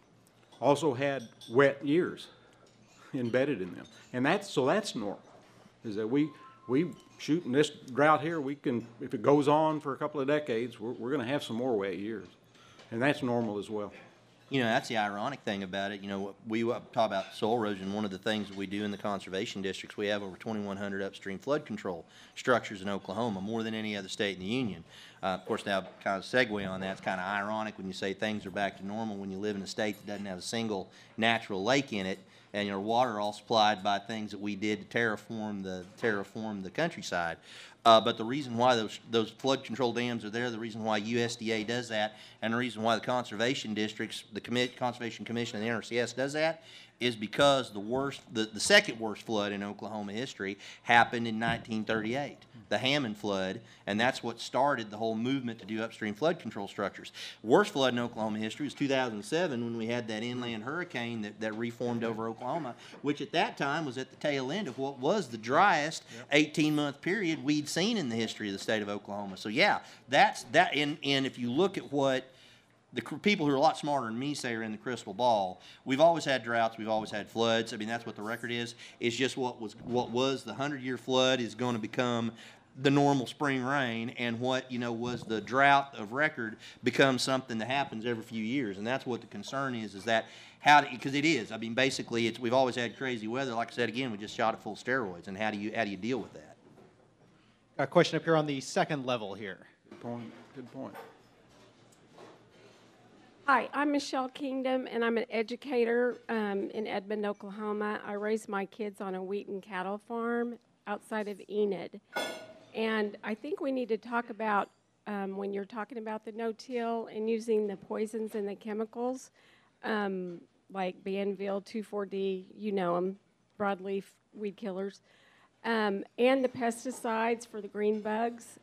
also had wet years embedded in them. And that's normal, is that we shoot in this drought here, we can, if it goes on for a couple of decades, we're going to have some more wet years. And that's normal as well. That's the ironic thing about it. We talk about soil erosion. One of the things that we do in the conservation districts, we have over 2,100 upstream flood control structures in Oklahoma, more than any other state in the union. Of course, now kind of segue on that, it's kind of ironic when you say things are back to normal when you live in a state that doesn't have a single natural lake in it, and your water all supplied by things that we did to terraform the countryside. But the reason why those flood control dams are there, the reason why USDA does that, and the reason why the conservation districts, the Conservation Commission and the NRCS does that, is because the second worst flood in Oklahoma history happened in 1938, the Hammond flood, and that's what started the whole movement to do upstream flood control structures. Worst flood in Oklahoma history was 2007, when we had that inland hurricane that reformed over Oklahoma, which at that time was at the tail end of what was the driest 18-month period we'd seen in the history of the state of Oklahoma. So yeah, that's that. And if you look at what the people who are a lot smarter than me say are in the crystal ball, we've always had droughts, we've always had floods. I mean, that's what the record is. It's just what was the 100-year flood is going to become the normal spring rain, and what was the drought of record becomes something that happens every few years. And that's what the concern is that because it is. I mean, basically, we've always had crazy weather. Like I said again, we just shot it full of steroids. And how do you deal with that? a question up here on the second level here. Good point, good point. Hi, I'm Michelle Kingdom, and I'm an educator in Edmond, Oklahoma. I raise my kids on a wheat and cattle farm outside of Enid. And I think we need to talk about, when you're talking about the no-till and using the poisons and the chemicals, like Banville, 2,4-D, you know them, broadleaf weed killers, and the pesticides for the green bugs.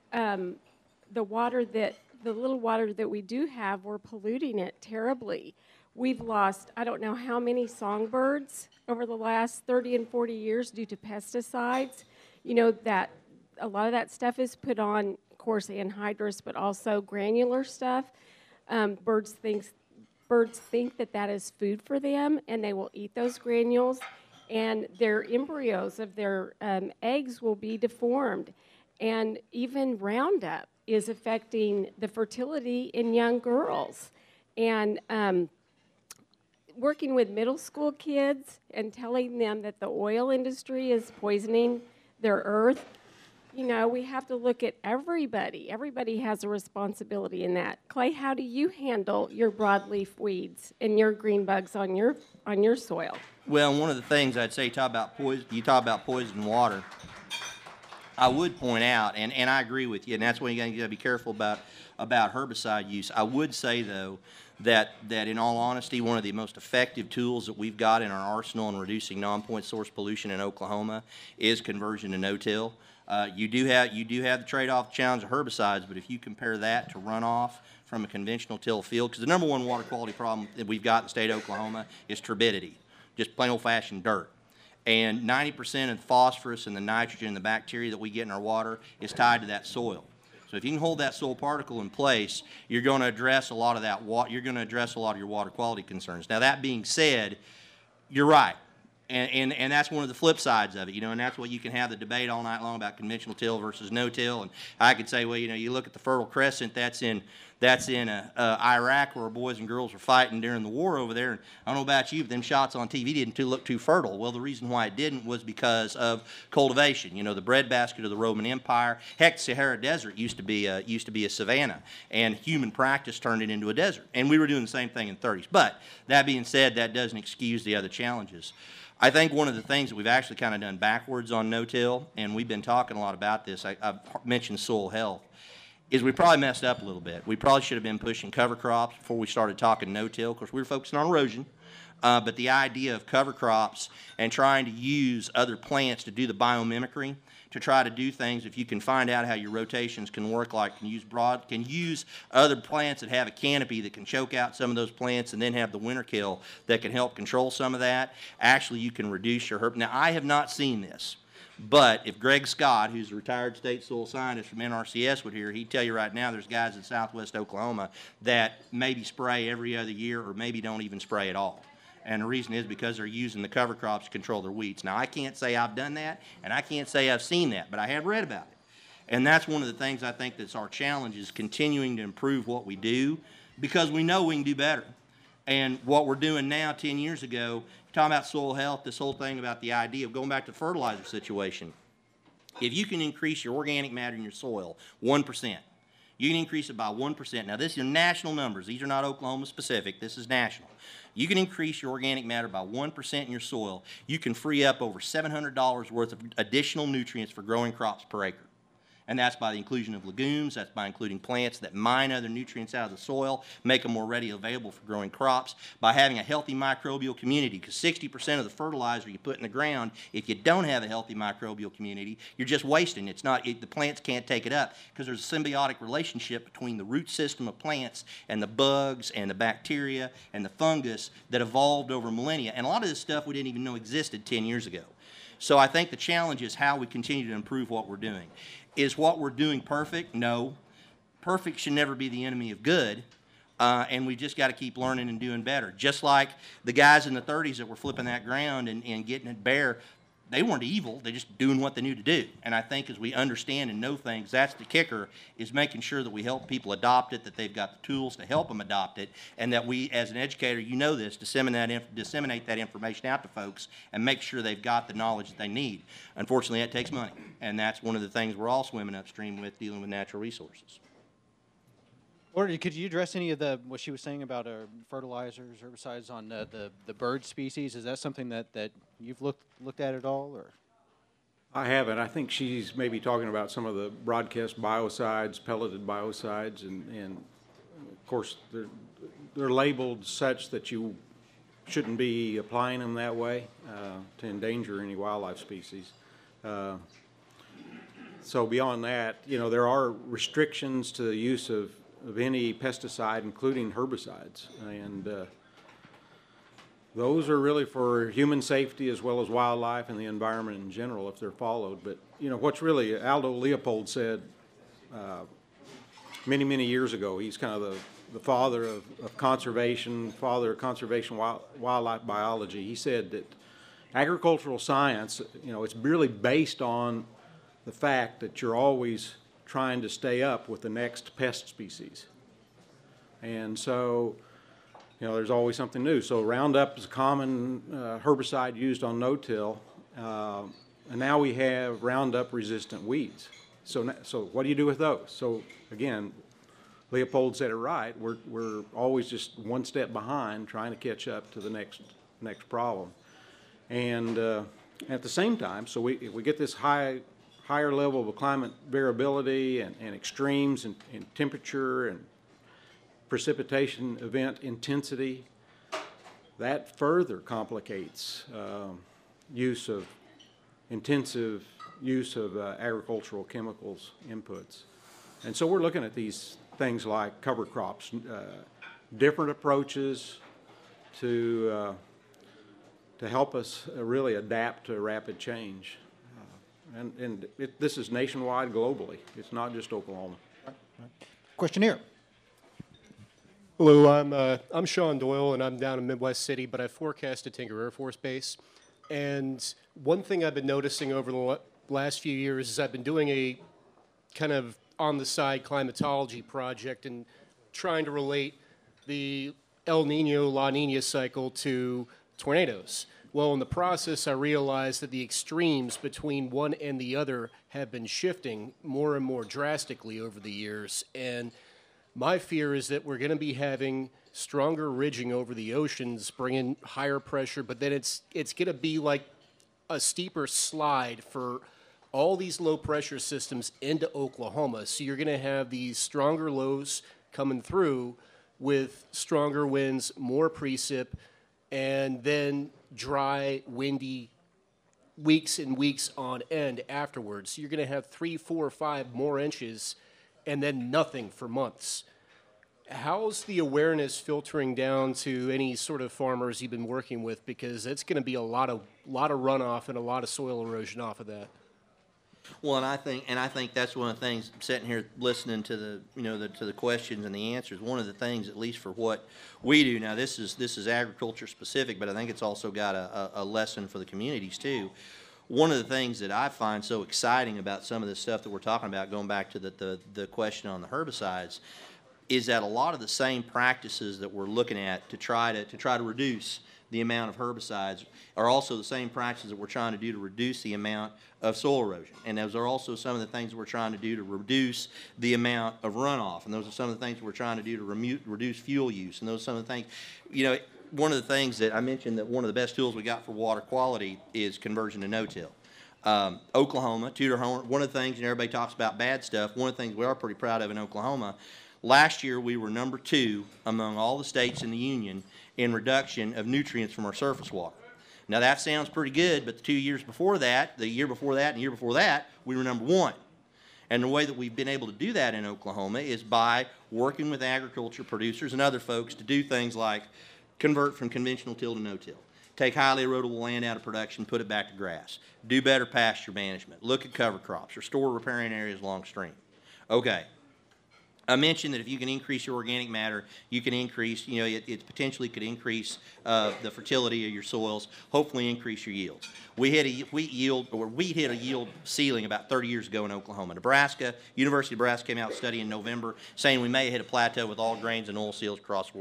The little water that we do have, we're polluting it terribly. We've lost, I don't know how many songbirds over the last 30 and 40 years due to pesticides. You know, that a lot of that stuff is put on, of course, anhydrous, but also granular stuff. Birds think that is food for them, and they will eat those granules, and their embryos of their eggs will be deformed. And even Roundup is affecting the fertility in young girls. And working with middle school kids and telling them that the oil industry is poisoning their earth, you know, we have to look at everybody. Everybody has a responsibility in that. Clay, how do you handle your broadleaf weeds and your green bugs on your soil? Well, one of the things I'd say, you talk about poison water. I would point out, and I agree with you, and that's why you got to be careful about herbicide use. I would say, though, that in all honesty, one of the most effective tools that we've got in our arsenal in reducing non-point source pollution in Oklahoma is conversion to no-till. You do have the trade-off challenge of herbicides, but if you compare that to runoff from a conventional till field, because the number one water quality problem that we've got in the state of Oklahoma is turbidity, just plain old-fashioned dirt. And 90% of the phosphorus and the nitrogen and the bacteria that we get in our water is tied to that soil. So if you can hold that soil particle in place, you're going to address a lot of that. You're going to address a lot of your water quality concerns. Now that being said, you're right, and that's one of the flip sides of it, you know, and that's what you can have the debate all night long about conventional till versus no-till. And I could say, well, you know, you look at the Fertile Crescent, that's in Iraq, where our boys and girls were fighting during the war over there. And I don't know about you, but them shots on TV didn't look too fertile. Well, the reason why it didn't was because of cultivation. You know, the breadbasket of the Roman Empire. Heck, the Sahara Desert used to be a savanna, and human practice turned it into a desert. And we were doing the same thing in the 30s. But that being said, that doesn't excuse the other challenges. I think one of the things that we've actually kind of done backwards on no-till, and we've been talking a lot about this, I've mentioned soil health, is we probably messed up a little bit. We probably should have been pushing cover crops before we started talking no-till. Of course, we were focusing on erosion, but the idea of cover crops and trying to use other plants to do the biomimicry, to try to do things, if you can find out how your rotations can work, like can use other plants that have a canopy that can choke out some of those plants and then have the winter kill that can help control some of that. Actually, you can reduce your herb. Now, I have not seen this. But if Greg Scott, who's a retired state soil scientist from NRCS, would hear, he'd tell you right now there's guys in southwest Oklahoma that maybe spray every other year or maybe don't even spray at all. And the reason is because they're using the cover crops to control their weeds. Now, I can't say I've done that, and I can't say I've seen that, but I have read about it. And that's one of the things I think that's our challenge, is continuing to improve what we do, because we know we can do better. And what we're doing now, 10 years ago, talking about soil health, this whole thing about the idea of going back to the fertilizer situation. If you can increase your organic matter in your soil 1%, you can increase it by 1%. Now, this is national numbers. These are not Oklahoma specific. This is national. You can increase your organic matter by 1% in your soil. You can free up over $700 worth of additional nutrients for growing crops per acre. And that's by the inclusion of legumes. That's by including plants that mine other nutrients out of the soil, make them more readily available for growing crops, by having a healthy microbial community, because 60% of the fertilizer you put in the ground, if you don't have a healthy microbial community, you're just wasting it. The plants can't take it up, because there's a symbiotic relationship between the root system of plants and the bugs and the bacteria and the fungus that evolved over millennia. And a lot of this stuff we didn't even know existed 10 years ago. So I think the challenge is how we continue to improve what we're doing. Is what we're doing perfect? No. Perfect should never be the enemy of good, and we just got to keep learning and doing better. Just like the guys in the 30s that were flipping that ground and getting it bare, they weren't evil. They're just doing what they knew to do. And I think as we understand and know things, that's the kicker, is making sure that we help people adopt it, that they've got the tools to help them adopt it, and that we, as an educator, you know this, disseminate that information out to folks and make sure they've got the knowledge that they need. Unfortunately, that takes money, and that's one of the things we're all swimming upstream with, dealing with natural resources. Or could you address any of what she was saying about fertilizers, herbicides on the bird species? Is that something that you've looked at all, or? I haven't. I think she's maybe talking about some of the broadcast biocides, pelleted biocides, and of course they're labeled such that you shouldn't be applying them that way to endanger any wildlife species. So beyond that, there are restrictions to the use of any pesticide, including herbicides, and those are really for human safety as well as wildlife and the environment in general if they're followed. But what's really, Aldo Leopold said many, many years ago, he's kind of the father of conservation, father of conservation wildlife biology. He said that agricultural science, it's really based on the fact that you're always trying to stay up with the next pest species. And so, there's always something new. So Roundup is a common herbicide used on no-till, and now we have Roundup-resistant weeds. So what do you do with those? So again, Leopold said it right. We're always just one step behind, trying to catch up to the next problem. And at the same time, so we get this higher level of climate variability and extremes in temperature and precipitation event intensity. That further complicates intensive use of agricultural chemicals inputs. And so we're looking at these things like cover crops, different approaches to help us really adapt to rapid change. And this is nationwide, globally. It's not just Oklahoma. Questionnaire. Hello, I'm Sean Doyle, and I'm down in Midwest City, but I forecast at Tinker Air Force Base. And one thing I've been noticing over the last few years is I've been doing a kind of on-the-side climatology project and trying to relate the El Nino, La Nina cycle to tornadoes. Well, in the process, I realized that the extremes between one and the other have been shifting more and more drastically over the years. And my fear is that we're going to be having stronger ridging over the oceans, bringing higher pressure, but then it's going to be like a steeper slide for all these low pressure systems into Oklahoma. So you're going to have these stronger lows coming through with stronger winds, more precip, and then dry, windy weeks and weeks on end afterwards. So you're going to have 3, 4, 5 more inches and then nothing for months. How's the awareness filtering down to any sort of farmers you've been working with? Because it's going to be a lot of runoff and a lot of soil erosion off of that. Well, and I think that's one of the things, sitting here listening to the questions and the answers. One of the things, at least for what we do now, this is agriculture specific, but I think it's also got a lesson for the communities too. One of the things that I find so exciting about some of the stuff that we're talking about, going back to the question on the herbicides, is that a lot of the same practices that we're looking at to try to reduce the amount of herbicides are also the same practices that we're trying to do to reduce the amount of soil erosion. And those are also some of the things that we're trying to do to reduce the amount of runoff. And those are some of the things that we're trying to do to reduce fuel use. And those are some of the things, one of the things that I mentioned, that one of the best tools we got for water quality is conversion to no-till. Oklahoma, Tudor Homer, one of the things, and everybody talks about bad stuff, one of the things we are pretty proud of in Oklahoma, last year we were number 2 among all the states in the union in reduction of nutrients from our surface water. Now that sounds pretty good, but the 2 years before that, the year before that, and the year before that, we were number 1. And the way that we've been able to do that in Oklahoma is by working with agriculture producers and other folks to do things like convert from conventional till to no-till, take highly erodible land out of production, put it back to grass, do better pasture management, look at cover crops, restore riparian areas along stream. Okay. I mentioned that if you can increase your organic matter, you can increase, it potentially could increase the fertility of your soils, hopefully increase your yields. We hit a yield ceiling about 30 years ago in Oklahoma. University of Nebraska came out with a study in November saying we may have hit a plateau with all grains and oilseeds across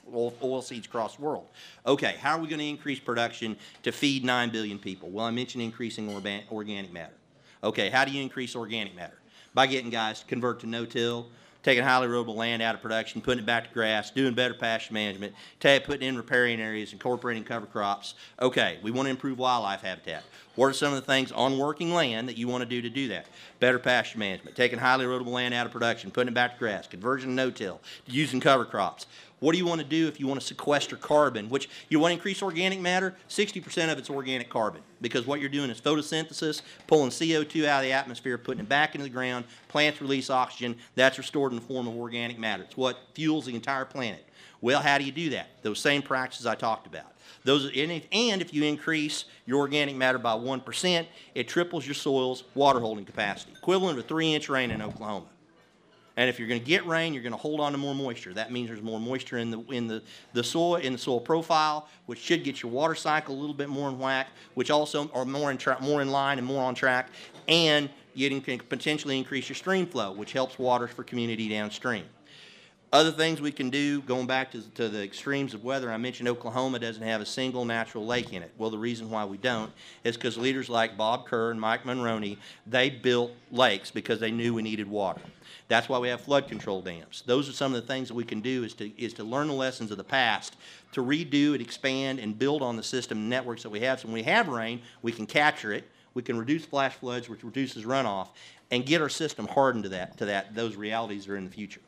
the world. Okay, how are we going to increase production to feed 9 billion people? Well, I mentioned increasing organic matter. Okay, how do you increase organic matter? By getting guys to convert to no-till, taking highly erodible land out of production, putting it back to grass, doing better pasture management, putting in riparian areas, incorporating cover crops. Okay, we want to improve wildlife habitat. What are some of the things on working land that you want to do that? Better pasture management, taking highly erodible land out of production, putting it back to grass, conversion to no-till, using cover crops. What do you want to do if you want to sequester carbon, which you want to increase organic matter? 60% of it's organic carbon, because what you're doing is photosynthesis, pulling CO2 out of the atmosphere, putting it back into the ground, plants release oxygen, that's restored in the form of organic matter. It's what fuels the entire planet. Well, how do you do that? Those same practices I talked about. And if you increase your organic matter by 1%, it triples your soil's water holding capacity, equivalent of a 3-inch rain in Oklahoma. And if you're going to get rain, you're going to hold on to more moisture. That means there's more moisture in the soil profile, which should get your water cycle a little bit more in whack, which also are more in line and more on track. And you can potentially increase your stream flow, which helps water for community downstream. Other things we can do, going back to the extremes of weather, I mentioned Oklahoma doesn't have a single natural lake in it. Well, the reason why we don't is because leaders like Bob Kerr and Mike Monroney, they built lakes because they knew we needed water. That's why we have flood control dams. Those are some of the things that we can do is to learn the lessons of the past, to redo and expand and build on the system and networks that we have. So when we have rain, we can capture it, we can reduce flash floods, which reduces runoff, and get our system hardened to those realities that are in the future.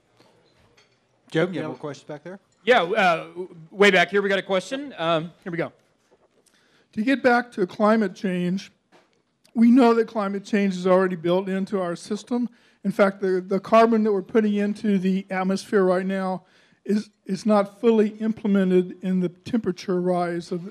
Joe, you have more questions back there? Yeah, way back here we got a question. Here we go. To get back to climate change, we know that climate change is already built into our system. In fact, the carbon that we're putting into the atmosphere right now is not fully implemented in the temperature rise of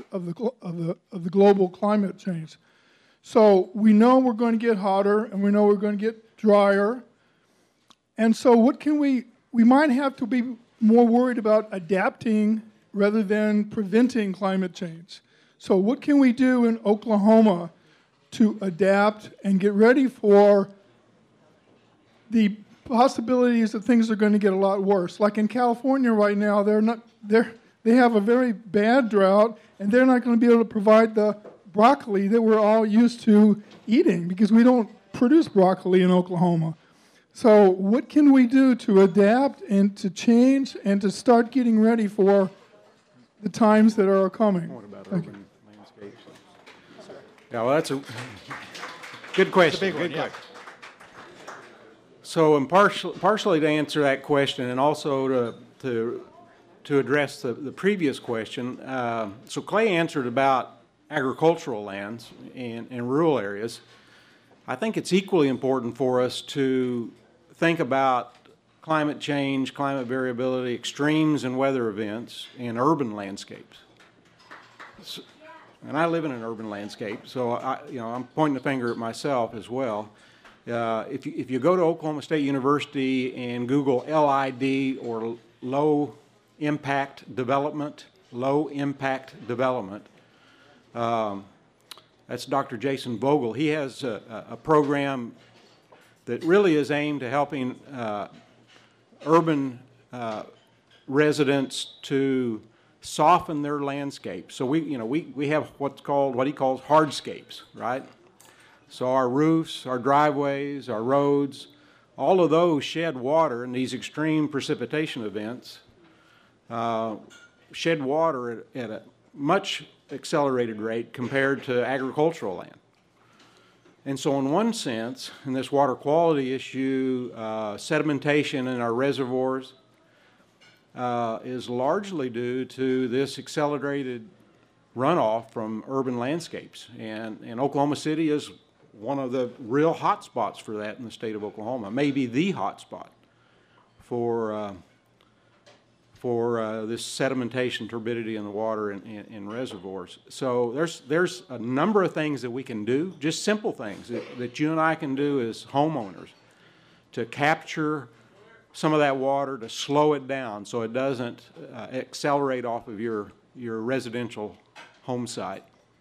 the global climate change. So we know we're going to get hotter, and we know we're going to get drier. And so what can we might have to be more worried about adapting rather than preventing climate change. So what can we do in Oklahoma to adapt and get ready for the possibilities that things are going to get a lot worse? Like in California right now, they have a very bad drought, and they're not going to be able to provide the broccoli that we're all used to eating because we don't produce broccoli in Oklahoma. So what can we do to adapt and to change and to start getting ready for the times that are coming? What about urban landscapes? Yeah, well, that's a good question. Good question. So, partially to answer that question, and also to address the previous question, so Clay answered about agricultural lands and rural areas. I think it's equally important for us to think about climate change, climate variability, extremes and weather events in urban landscapes. So, and I live in an urban landscape, so I'm pointing the finger at myself as well. If you go to Oklahoma State University and Google LID or low impact development, that's Dr. Jason Vogel. He has a program that really is aimed to helping urban residents to soften their landscape. So we have what he calls hardscapes, right? So our roofs, our driveways, our roads, all of those shed water in these extreme precipitation events, shed water at a much accelerated rate compared to agricultural land. And so in one sense, in this water quality issue, sedimentation in our reservoirs is largely due to this accelerated runoff from urban landscapes. And Oklahoma City is one of the real hot spots for that in the state of Oklahoma, maybe the hot spot for this sedimentation, turbidity in the water in reservoirs. So there's a number of things that we can do, just simple things that you and I can do as homeowners to capture some of that water to slow it down so it doesn't accelerate off of your residential home site.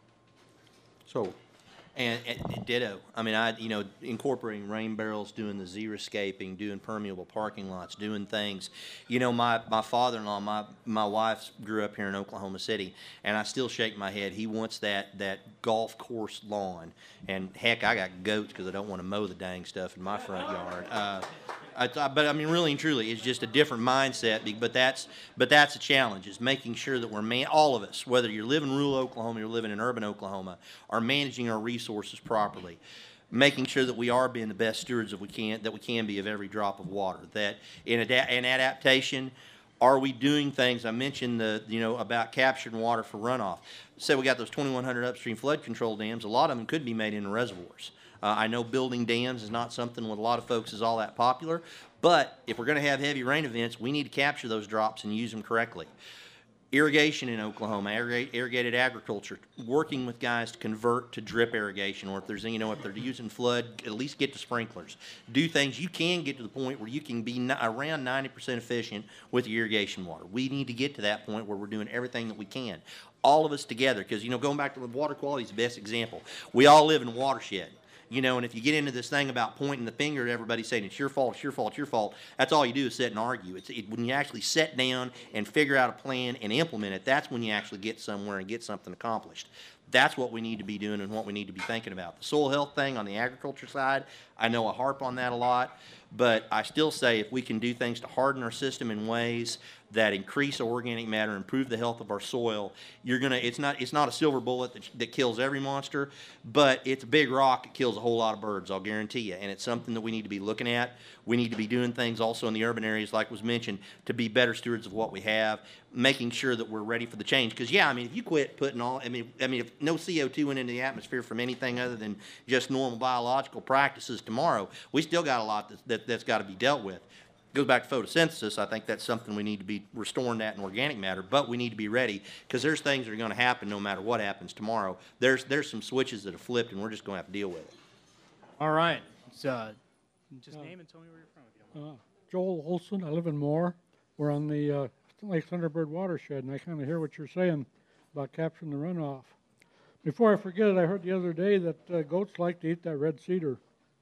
So. And ditto. I mean, incorporating rain barrels, doing the xeriscaping, doing permeable parking lots, doing things. My father-in-law, my wife grew up here in Oklahoma City, and I still shake my head. He wants that golf course lawn, and heck, I got goats because I don't want to mow the dang stuff in my front yard. But I mean, really and truly, it's just a different mindset. But that's a challenge. Is making sure that all of us, whether you live in rural Oklahoma, or you're living in urban Oklahoma, are managing our resources properly, making sure that we are being the best stewards that we can be of every drop of water. That in adaptation, are we doing things? I mentioned about capturing water for runoff. So we got those 2,100 upstream flood control dams. A lot of them could be made into reservoirs. I know building dams is not something with a lot of folks is all that popular, but if we're going to have heavy rain events, we need to capture those drops and use them correctly. Irrigation in Oklahoma, irrigated agriculture, working with guys to convert to drip irrigation, or if there's, if they're using flood, at least get to sprinklers. Do things. You can get to the point where you can be around 90% efficient with your irrigation water. We need to get to that point where we're doing everything that we can. All of us together, because, going back to the water quality is the best example. We all live in a watershed. And if you get into this thing about pointing the finger at everybody saying it's your fault, it's your fault, it's your fault, that's all you do is sit and argue. When you actually sit down and figure out a plan and implement it, that's when you actually get somewhere and get something accomplished. That's what we need to be doing and what we need to be thinking about. The soil health thing on the agriculture side, I know I harp on that a lot, but I still say if we can do things to harden our system in ways that increase organic matter, improve the health of our soil, it's not a silver bullet that kills every monster, but it's a big rock that kills a whole lot of birds, I'll guarantee you. And it's something that we need to be looking at. We need to be doing things also in the urban areas, like was mentioned, to be better stewards of what we have, making sure that we're ready for the change. Because, if you quit putting if no CO2 went into the atmosphere from anything other than just normal biological practices tomorrow, we still got a lot that's got to be dealt with. Goes back to photosynthesis. I think that's something we need to be restoring that in organic matter, but we need to be ready because there's things that are going to happen no matter what happens tomorrow. There's some switches that have flipped, and we're just going to have to deal with it. All right. So, just name and tell me where you're from. Joel Olson. I live in Moore. We're on the Lake Thunderbird watershed, and I kind of hear what you're saying about capturing the runoff. Before I forget it, I heard the other day that goats like to eat that red cedar.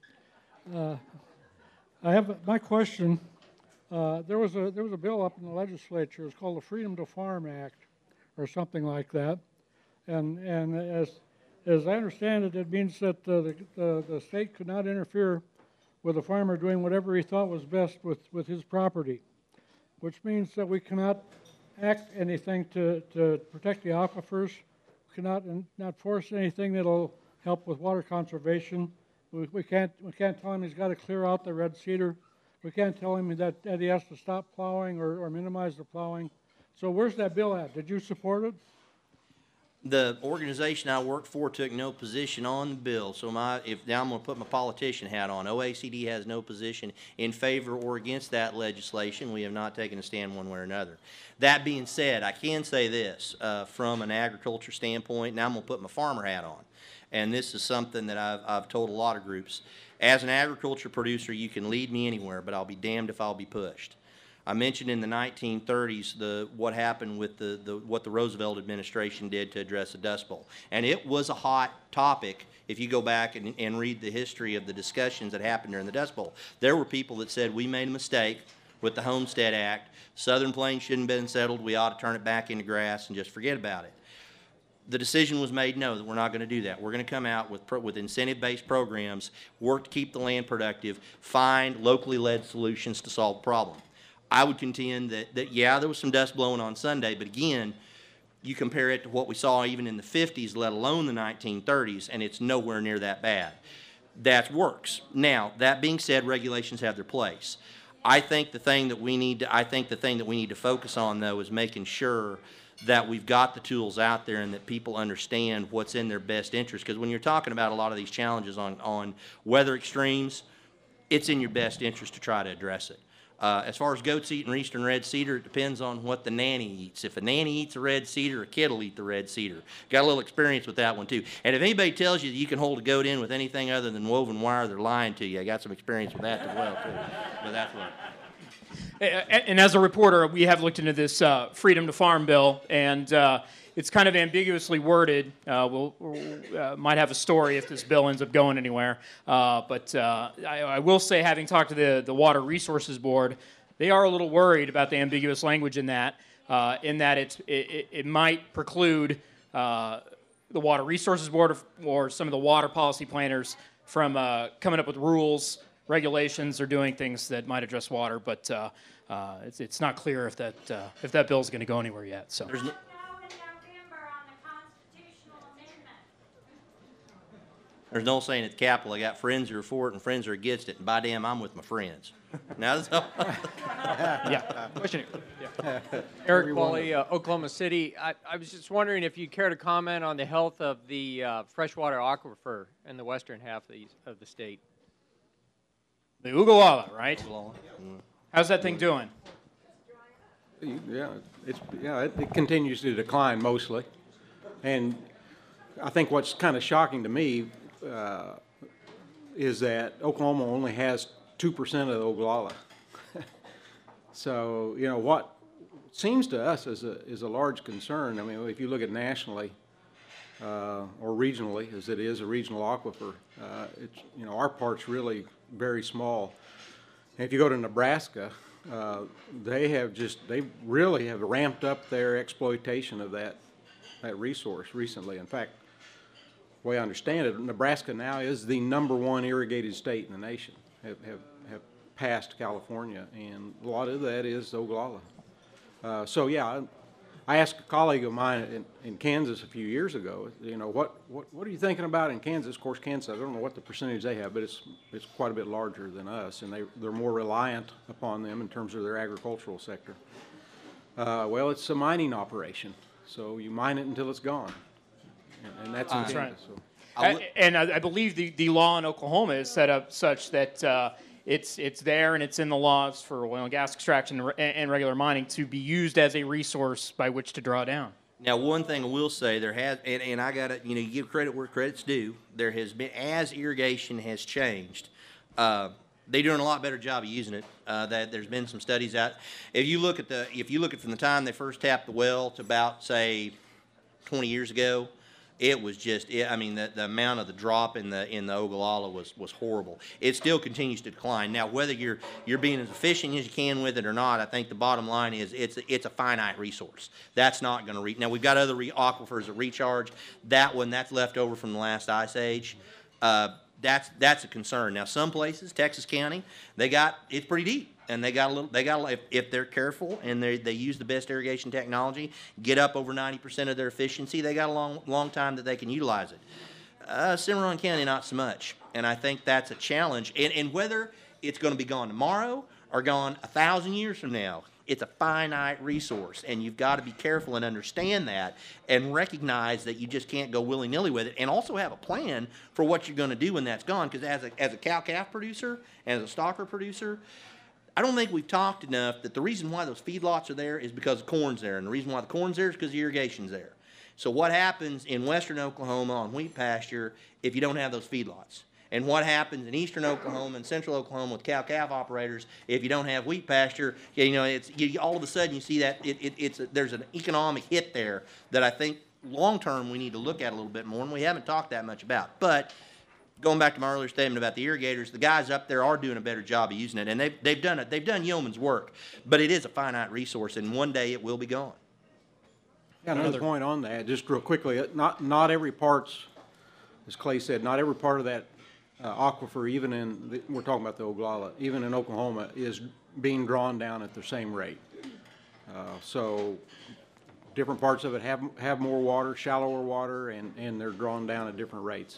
I have my question. There was a bill up in the legislature. It's called the Freedom to Farm Act, or something like that. And as I understand it, it means that the state could not interfere with a farmer doing whatever he thought was best with his property, which means that we cannot act anything to protect the aquifers. We cannot not force anything that'll help with water conservation. We can't tell him he's got to clear out the red cedar. We can't tell him that he has to stop plowing or minimize the plowing. So where's that bill at? Did you support it? The organization I worked for took no position on the bill. So now I'm going to put my politician hat on. OACD has no position in favor or against that legislation. We have not taken a stand one way or another. That being said, I can say this from an agriculture standpoint. Now I'm going to put my farmer hat on. And this is something that I've told a lot of groups. As an agriculture producer, you can lead me anywhere, but I'll be damned if I'll be pushed. I mentioned in the 1930s what happened with what the Roosevelt administration did to address the Dust Bowl. And it was a hot topic if you go back and read the history of the discussions that happened during the Dust Bowl. There were people that said, we made a mistake with the Homestead Act. Southern Plains shouldn't have been settled. We ought to turn it back into grass and just forget about it. The decision was made, no, that we're not going to do that. We're going to come out with incentive-based programs, work to keep the land productive, find locally led solutions to solve the problem. I would contend that yeah, there was some dust blowing on Sunday, but again, you compare it to what we saw even in the 50s, let alone the 1930s, and it's nowhere near that bad. That works. Now, that being said, regulations have their place. I think the thing that we need to focus on, though, is making sure that we've got the tools out there and that people understand what's in their best interest. Because when you're talking about a lot of these challenges on weather extremes, it's in your best interest to try to address it. As far as goats eating eastern red cedar, it depends on what the nanny eats. If a nanny eats a red cedar, a kid will eat the red cedar. Got a little experience with that one, too. And if anybody tells you that you can hold a goat in with anything other than woven wire, they're lying to you. I got some experience with that as well, too. But that's what. And as a reporter, we have looked into this Freedom to Farm bill, and it's kind of ambiguously worded. We'll might have a story if this bill ends up going anywhere. But I will say, having talked to the Water Resources Board, they are a little worried about the ambiguous language in that it might preclude the Water Resources Board or some of the water policy planners from coming up with rules, regulations, or doing things that might address water. But it's not clear if that bill is going to go anywhere yet. So. There's no saying at the Capitol, I got friends who are for it and friends who are against it, and by damn, I'm with my friends. Now that's all. Yeah. Question. Yeah. Eric Qualley, Oklahoma City. I was just wondering if you'd care to comment on the health of the freshwater aquifer in the western half of the state. The Ogallala, right? How's that thing doing? Yeah, it continues to decline mostly, and I think what's kind of shocking to me is that Oklahoma only has 2% of the Ogallala. So, you know, what seems to us is a large concern. I mean, if you look at nationally or regionally, as it is a regional aquifer, it's, you know, our part's really very small. And if you go to Nebraska, they really have ramped up their exploitation of that resource recently. In fact, the way I understand it, Nebraska now is the #1 irrigated state in the nation. Have passed California, and a lot of that is Ogallala. So yeah, I asked a colleague of mine in Kansas a few years ago, you know, what are you thinking about in Kansas? Of course, Kansas, I don't know what the percentage they have, but it's quite a bit larger than us, and they're more reliant upon them in terms of their agricultural sector. Well, it's a mining operation, so you mine it until it's gone, and that's in Kansas. Right. So. And I believe the law in Oklahoma is set up such that it's there and it's in the laws for oil and gas extraction and regular mining to be used as a resource by which to draw down. Now, one thing I will say, there has, and I got to, you know, you give credit where credit's due. There has been, as irrigation has changed, they're doing a lot better job of using it. That there's been some studies out. If you look at from the time they first tapped the well to about, say, 20 years ago, it was just, I mean, the amount of the drop in the Ogallala was horrible. It still continues to decline. Now, whether you're being as efficient as you can with it or not, I think the bottom line is it's a finite resource. That's not going to reach. Now, we've got other aquifers that recharge. That's left over from the last ice age. That's a concern. Now, some places, Texas County, it's pretty deep. And they got if they're careful and they use the best irrigation technology, get up over 90% of their efficiency, they got a long time that they can utilize it. Cimarron County, not so much. And I think that's a challenge. And whether it's going to be gone tomorrow or gone 1,000 years from now, it's a finite resource. And you've got to be careful and understand that and recognize that you just can't go willy-nilly with it, and also have a plan for what you're going to do when that's gone. Because as a cow-calf producer and as a stocker producer, I don't think we've talked enough that the reason why those feedlots are there is because the corn's there, and the reason why the corn's there is because the irrigation's there. So what happens in western Oklahoma on wheat pasture if you don't have those feedlots? And what happens in eastern Oklahoma and central Oklahoma with cow-calf operators if you don't have wheat pasture? You know, all of a sudden you see that there's an economic hit there that I think long-term we need to look at a little bit more, and we haven't talked that much about. But going back to my earlier statement about the irrigators, the guys up there are doing a better job of using it, and they've done it. They've done yeoman's work, but it is a finite resource, and one day it will be gone. Yeah, another point on that, just real quickly, not every part's, as Clay said, not every part of that aquifer, even we're talking about the Ogallala, even in Oklahoma, is being drawn down at the same rate. So different parts of it have more water, shallower water, and they're drawn down at different rates.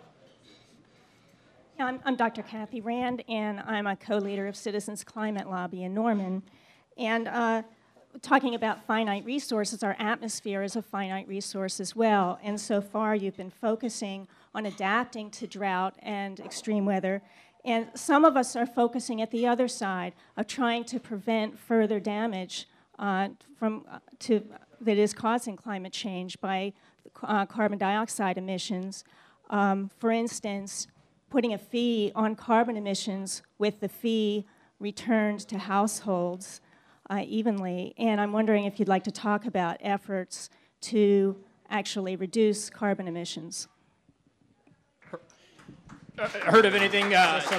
I'm Dr. Kathy Rand, and I'm a co-leader of Citizens Climate Lobby in Norman. And talking about finite resources, our atmosphere is a finite resource as well. And so far, you've been focusing on adapting to drought and extreme weather. And some of us are focusing at the other side of trying to prevent further damage that is causing climate change by carbon dioxide emissions. For instance, putting a fee on carbon emissions with the fee returned to households evenly. And I'm wondering if you'd like to talk about efforts to actually reduce carbon emissions. Heard of anything?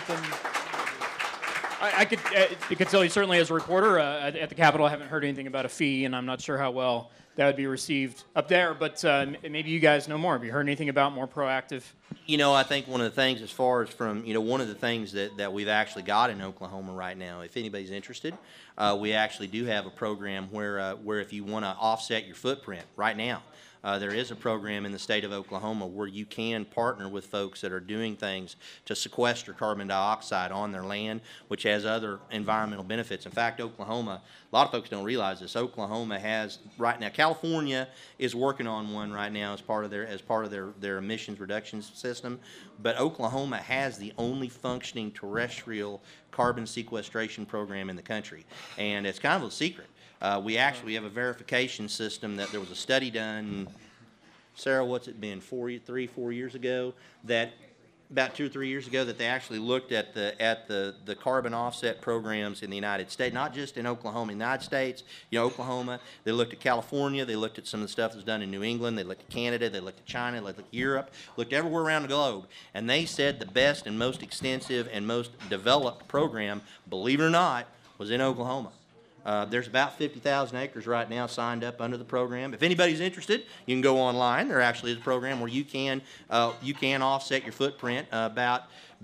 I could tell you certainly as a reporter at the Capitol, I haven't heard anything about a fee, and I'm not sure how well that would be received up there. But maybe you guys know more. Have you heard anything about more proactive? You know, I think one of the things as far as from, you know, one of the things that we've actually got in Oklahoma right now, if anybody's interested, we actually do have a program where if you want to offset your footprint right now, there is a program in the state of Oklahoma where you can partner with folks that are doing things to sequester carbon dioxide on their land, which has other environmental benefits. In fact, Oklahoma, a lot of folks don't realize this, Oklahoma has right now, California is working on one right now as part of their emissions reduction system, but Oklahoma has the only functioning terrestrial carbon sequestration program in the country, and it's kind of a secret. We actually have a verification system that there was a study done, Sarah, what's it been, 4 years ago, that about 2 or 3 years ago, that they actually looked at the carbon offset programs in the United States, not just in Oklahoma, in the United States, you know, Oklahoma, they looked at California, they looked at some of the stuff that's done in New England, they looked at Canada, they looked at China, they looked at Europe, looked everywhere around the globe, and they said the best and most extensive and most developed program, believe it or not, was in Oklahoma. There's about 50,000 acres right now signed up under the program. If anybody's interested, you can go online. There actually is a program where you can offset your footprint. About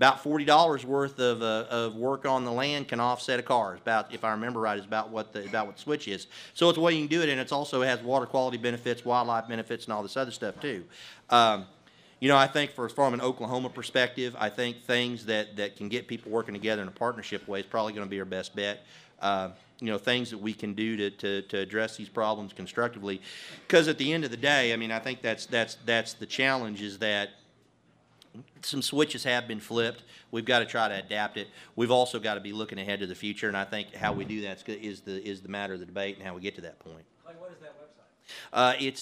$40 worth of work on the land can offset a car. It's about, if I remember right, is about what the switch is. So it's a way you can do it, and it also has water quality benefits, wildlife benefits, and all this other stuff too. You know, I think from an Oklahoma perspective, I think things that can get people working together in a partnership way is probably going to be our best bet. You know, things that we can do to address these problems constructively, because at the end of the day, I mean, I think that's the challenge, is that some switches have been flipped. We've got to try to adapt it. We've also got to be looking ahead to the future, and I think how we do that is the matter of the debate and how we get to that point. Like, what is that website? It's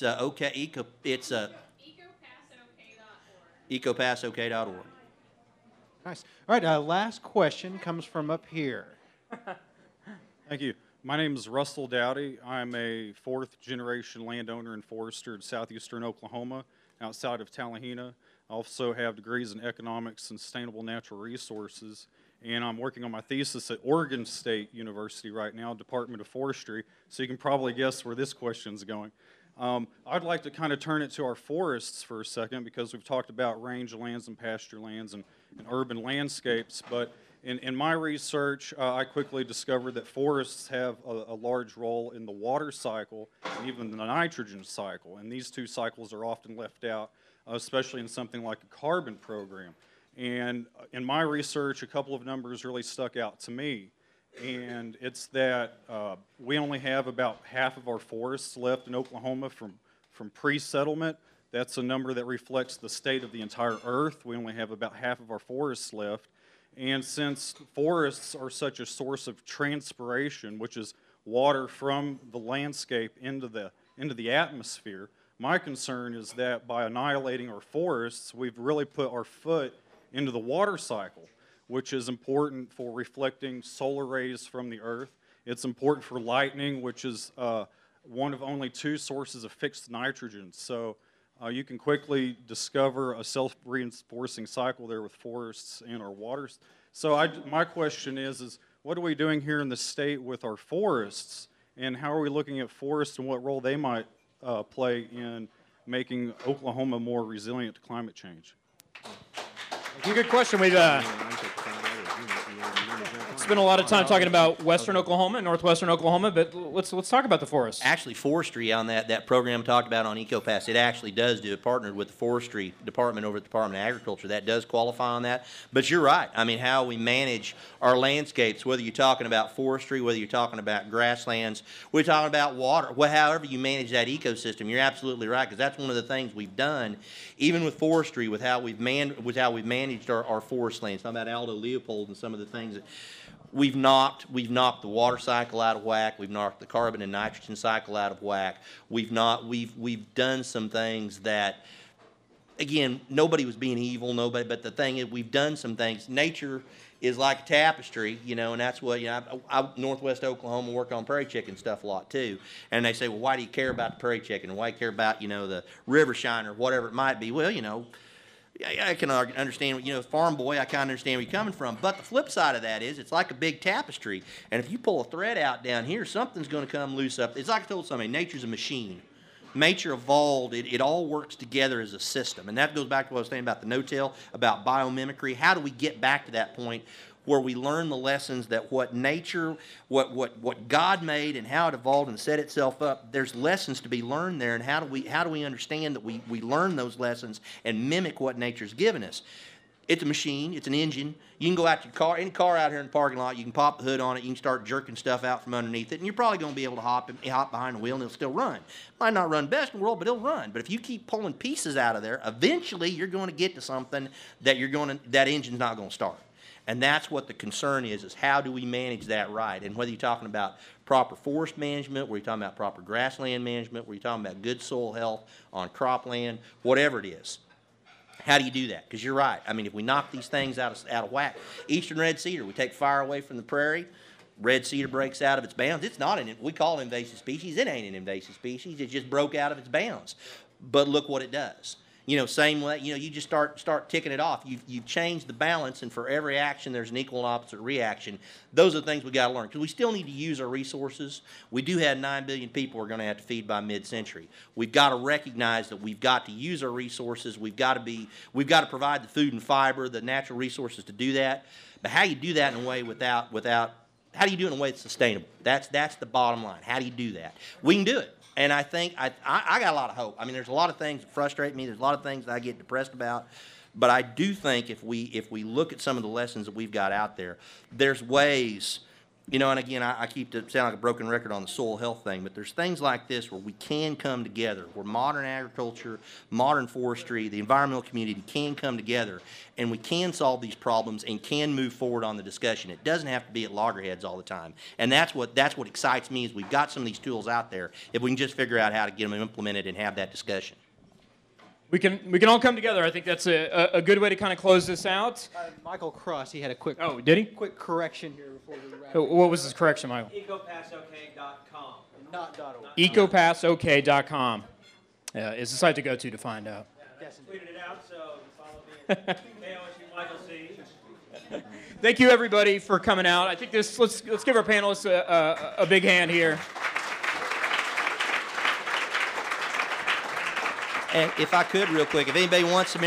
ecopassok.org. Nice. All right, last question comes from up here. Thank you. My name is Russell Dowdy. I'm a fourth-generation landowner and forester in southeastern Oklahoma, outside of Tallahena. I also have degrees in economics and sustainable natural resources, and I'm working on my thesis at Oregon State University right now, Department of Forestry, so you can probably guess where this question's going. I'd like to kind of turn it to our forests for a second, because we've talked about rangelands and pasture lands and urban landscapes, but in my research, I quickly discovered that forests have a large role in the water cycle and even the nitrogen cycle, and these two cycles are often left out, especially in something like a carbon program. And in my research, a couple of numbers really stuck out to me, and it's that we only have about half of our forests left in Oklahoma from pre-settlement. That's a number that reflects the state of the entire earth. We only have about half of our forests left. And since forests are such a source of transpiration, which is water from the landscape into the atmosphere, my concern is that by annihilating our forests, we've really put our foot into the water cycle, which is important for reflecting solar rays from the earth. It's important for lightning, which is one of only two sources of fixed nitrogen. So you can quickly discover a self-reinforcing cycle there with forests and our waters. So my question is what are we doing here in the state with our forests, and how are we looking at forests and what role they might play in making Oklahoma more resilient to climate change? Good question. We've spent a lot of time talking about western Oklahoma and northwestern Oklahoma, but let's talk about the forests. Actually, forestry on that program talked about on EcoPass, it actually does do it, partnered with the forestry department over at the Department of Agriculture. That does qualify on that. But you're right. I mean, how we manage our landscapes, whether you're talking about forestry, whether you're talking about grasslands, we're talking about water, however you manage that ecosystem, you're absolutely right, because that's one of the things we've done, even with forestry, with how we've managed our forest lands. Talking about Aldo Leopold and some of the things that we've knocked the water cycle out of whack. We've knocked the carbon and nitrogen cycle out of whack. We've done some things that again, nobody was being evil, nobody, but the thing is, we've done some things. Nature is like a tapestry, you know, and that's what, you know, I Northwest Oklahoma work on prairie chicken stuff a lot too. And they say, well, why do you care about the prairie chicken? Why do you care about, you know, the river shiner or whatever it might be? Well, you know, I can understand, you know, farm boy, I kind of understand where you're coming from. But the flip side of that is it's like a big tapestry. And if you pull a thread out down here, something's going to come loose up. It's like I told somebody, nature's a machine. Nature evolved. It all works together as a system. And that goes back to what I was saying about the no-till, about biomimicry. How do we get back to that point where we learn the lessons that what nature, what God made and how it evolved and set itself up, there's lessons to be learned there, and how do we understand that we learn those lessons and mimic what nature's given us? It's a machine, it's an engine. You can go out to your car, any car out here in the parking lot, you can pop the hood on it, you can start jerking stuff out from underneath it, and you're probably going to be able to hop behind the wheel and it'll still run. Might not run best in the world, but it'll run. But if you keep pulling pieces out of there, eventually you're going to get to something that that engine's not going to start. And that's what the concern is how do we manage that right? And whether you're talking about proper forest management, whether you're talking about proper grassland management, whether you're talking about good soil health on cropland, whatever it is. How do you do that? Because you're right. I mean, if we knock these things out of whack, eastern red cedar, we take fire away from the prairie, red cedar breaks out of its bounds. It's not we call it an invasive species. It ain't an invasive species. It just broke out of its bounds. But look what it does. You know, same way, you know, you just start ticking it off. You've changed the balance, and for every action, there's an equal and opposite reaction. Those are the things we got to learn, because we still need to use our resources. We do have 9 billion people we're going to have to feed by mid-century. We've got to recognize that we've got to use our resources. We've got to provide the food and fiber, the natural resources to do that. But how you do that in a way how do you do it in a way that's sustainable? That's the bottom line. How do you do that? We can do it. And I think I got a lot of hope. I mean, there's a lot of things that frustrate me. There's a lot of things that I get depressed about. But I do think if we look at some of the lessons that we've got out there, there's ways, you know, and again, I keep to sound like a broken record on the soil health thing, but there's things like this where we can come together, where modern agriculture, modern forestry, the environmental community can come together, and we can solve these problems and can move forward on the discussion. It doesn't have to be at loggerheads all the time. And that's what excites me is we've got some of these tools out there, if we can just figure out how to get them implemented and have that discussion. We can all come together. I think that's a good way to kind of close this out. Michael Cross, he had a quick did he? Quick correction here before we wrap. What was his correction, Michael? EcoPassOK.com, not .org. EcoPassOK.com is the site to go to find out. I tweeted it out, so follow me. KOSU Michael C. Thank you, everybody, for coming out. I think let's give our panelists a big hand here. And if I could, real quick, if anybody wants some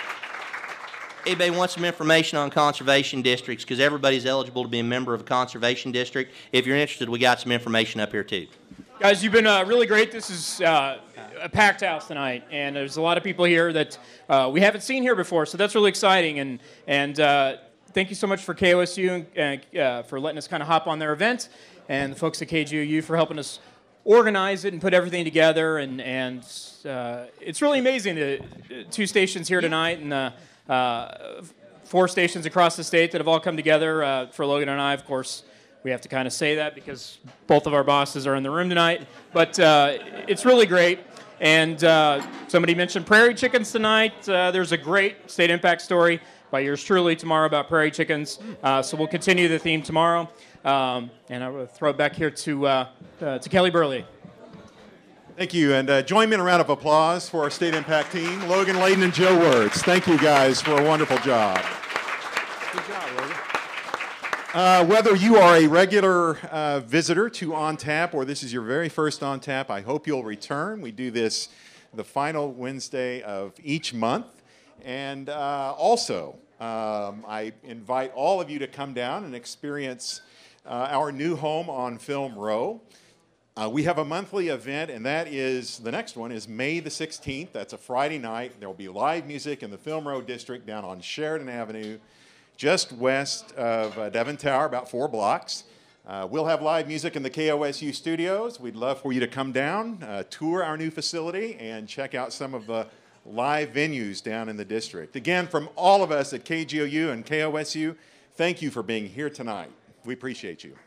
information on conservation districts, because everybody's eligible to be a member of a conservation district, if you're interested, we got some information up here too. Guys, you've been really great. This is a packed house tonight, and there's a lot of people here that we haven't seen here before, so that's really exciting. And thank you so much for KOSU and for letting us kind of hop on their event, and the folks at KGOU for helping us organize it and put everything together, and it's really amazing. The 2 stations here tonight and 4 stations across the state that have all come together for Logan and I. Of course, we have to kind of say that because both of our bosses are in the room tonight, but it's really great. And somebody mentioned prairie chickens tonight. There's a great state impact story by yours truly tomorrow about prairie chickens, so we'll continue the theme tomorrow. And I will throw it back here to Kelly Burley. Thank you, and join me in a round of applause for our State Impact team, Logan Layden and Joe Wertz. Thank you guys for a wonderful job. Good job, Logan. Whether you are a regular visitor to On Tap or this is your very first On Tap, I hope you'll return. We do this the final Wednesday of each month. And also, I invite all of you to come down and experience our new home on Film Row. We have a monthly event, and that is, the next one is May the 16th. That's a Friday night. There will be live music in the Film Row district down on Sheridan Avenue, just west of Devon Tower, about 4 blocks. We'll have live music in the KOSU studios. We'd love for you to come down, tour our new facility, and check out some of the live venues down in the district. Again, from all of us at KGOU and KOSU, thank you for being here tonight. We appreciate you.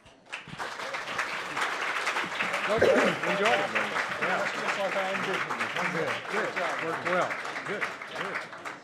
Enjoy it. Yeah. Just like I envisioned. Good job. Worked well. Good. Good.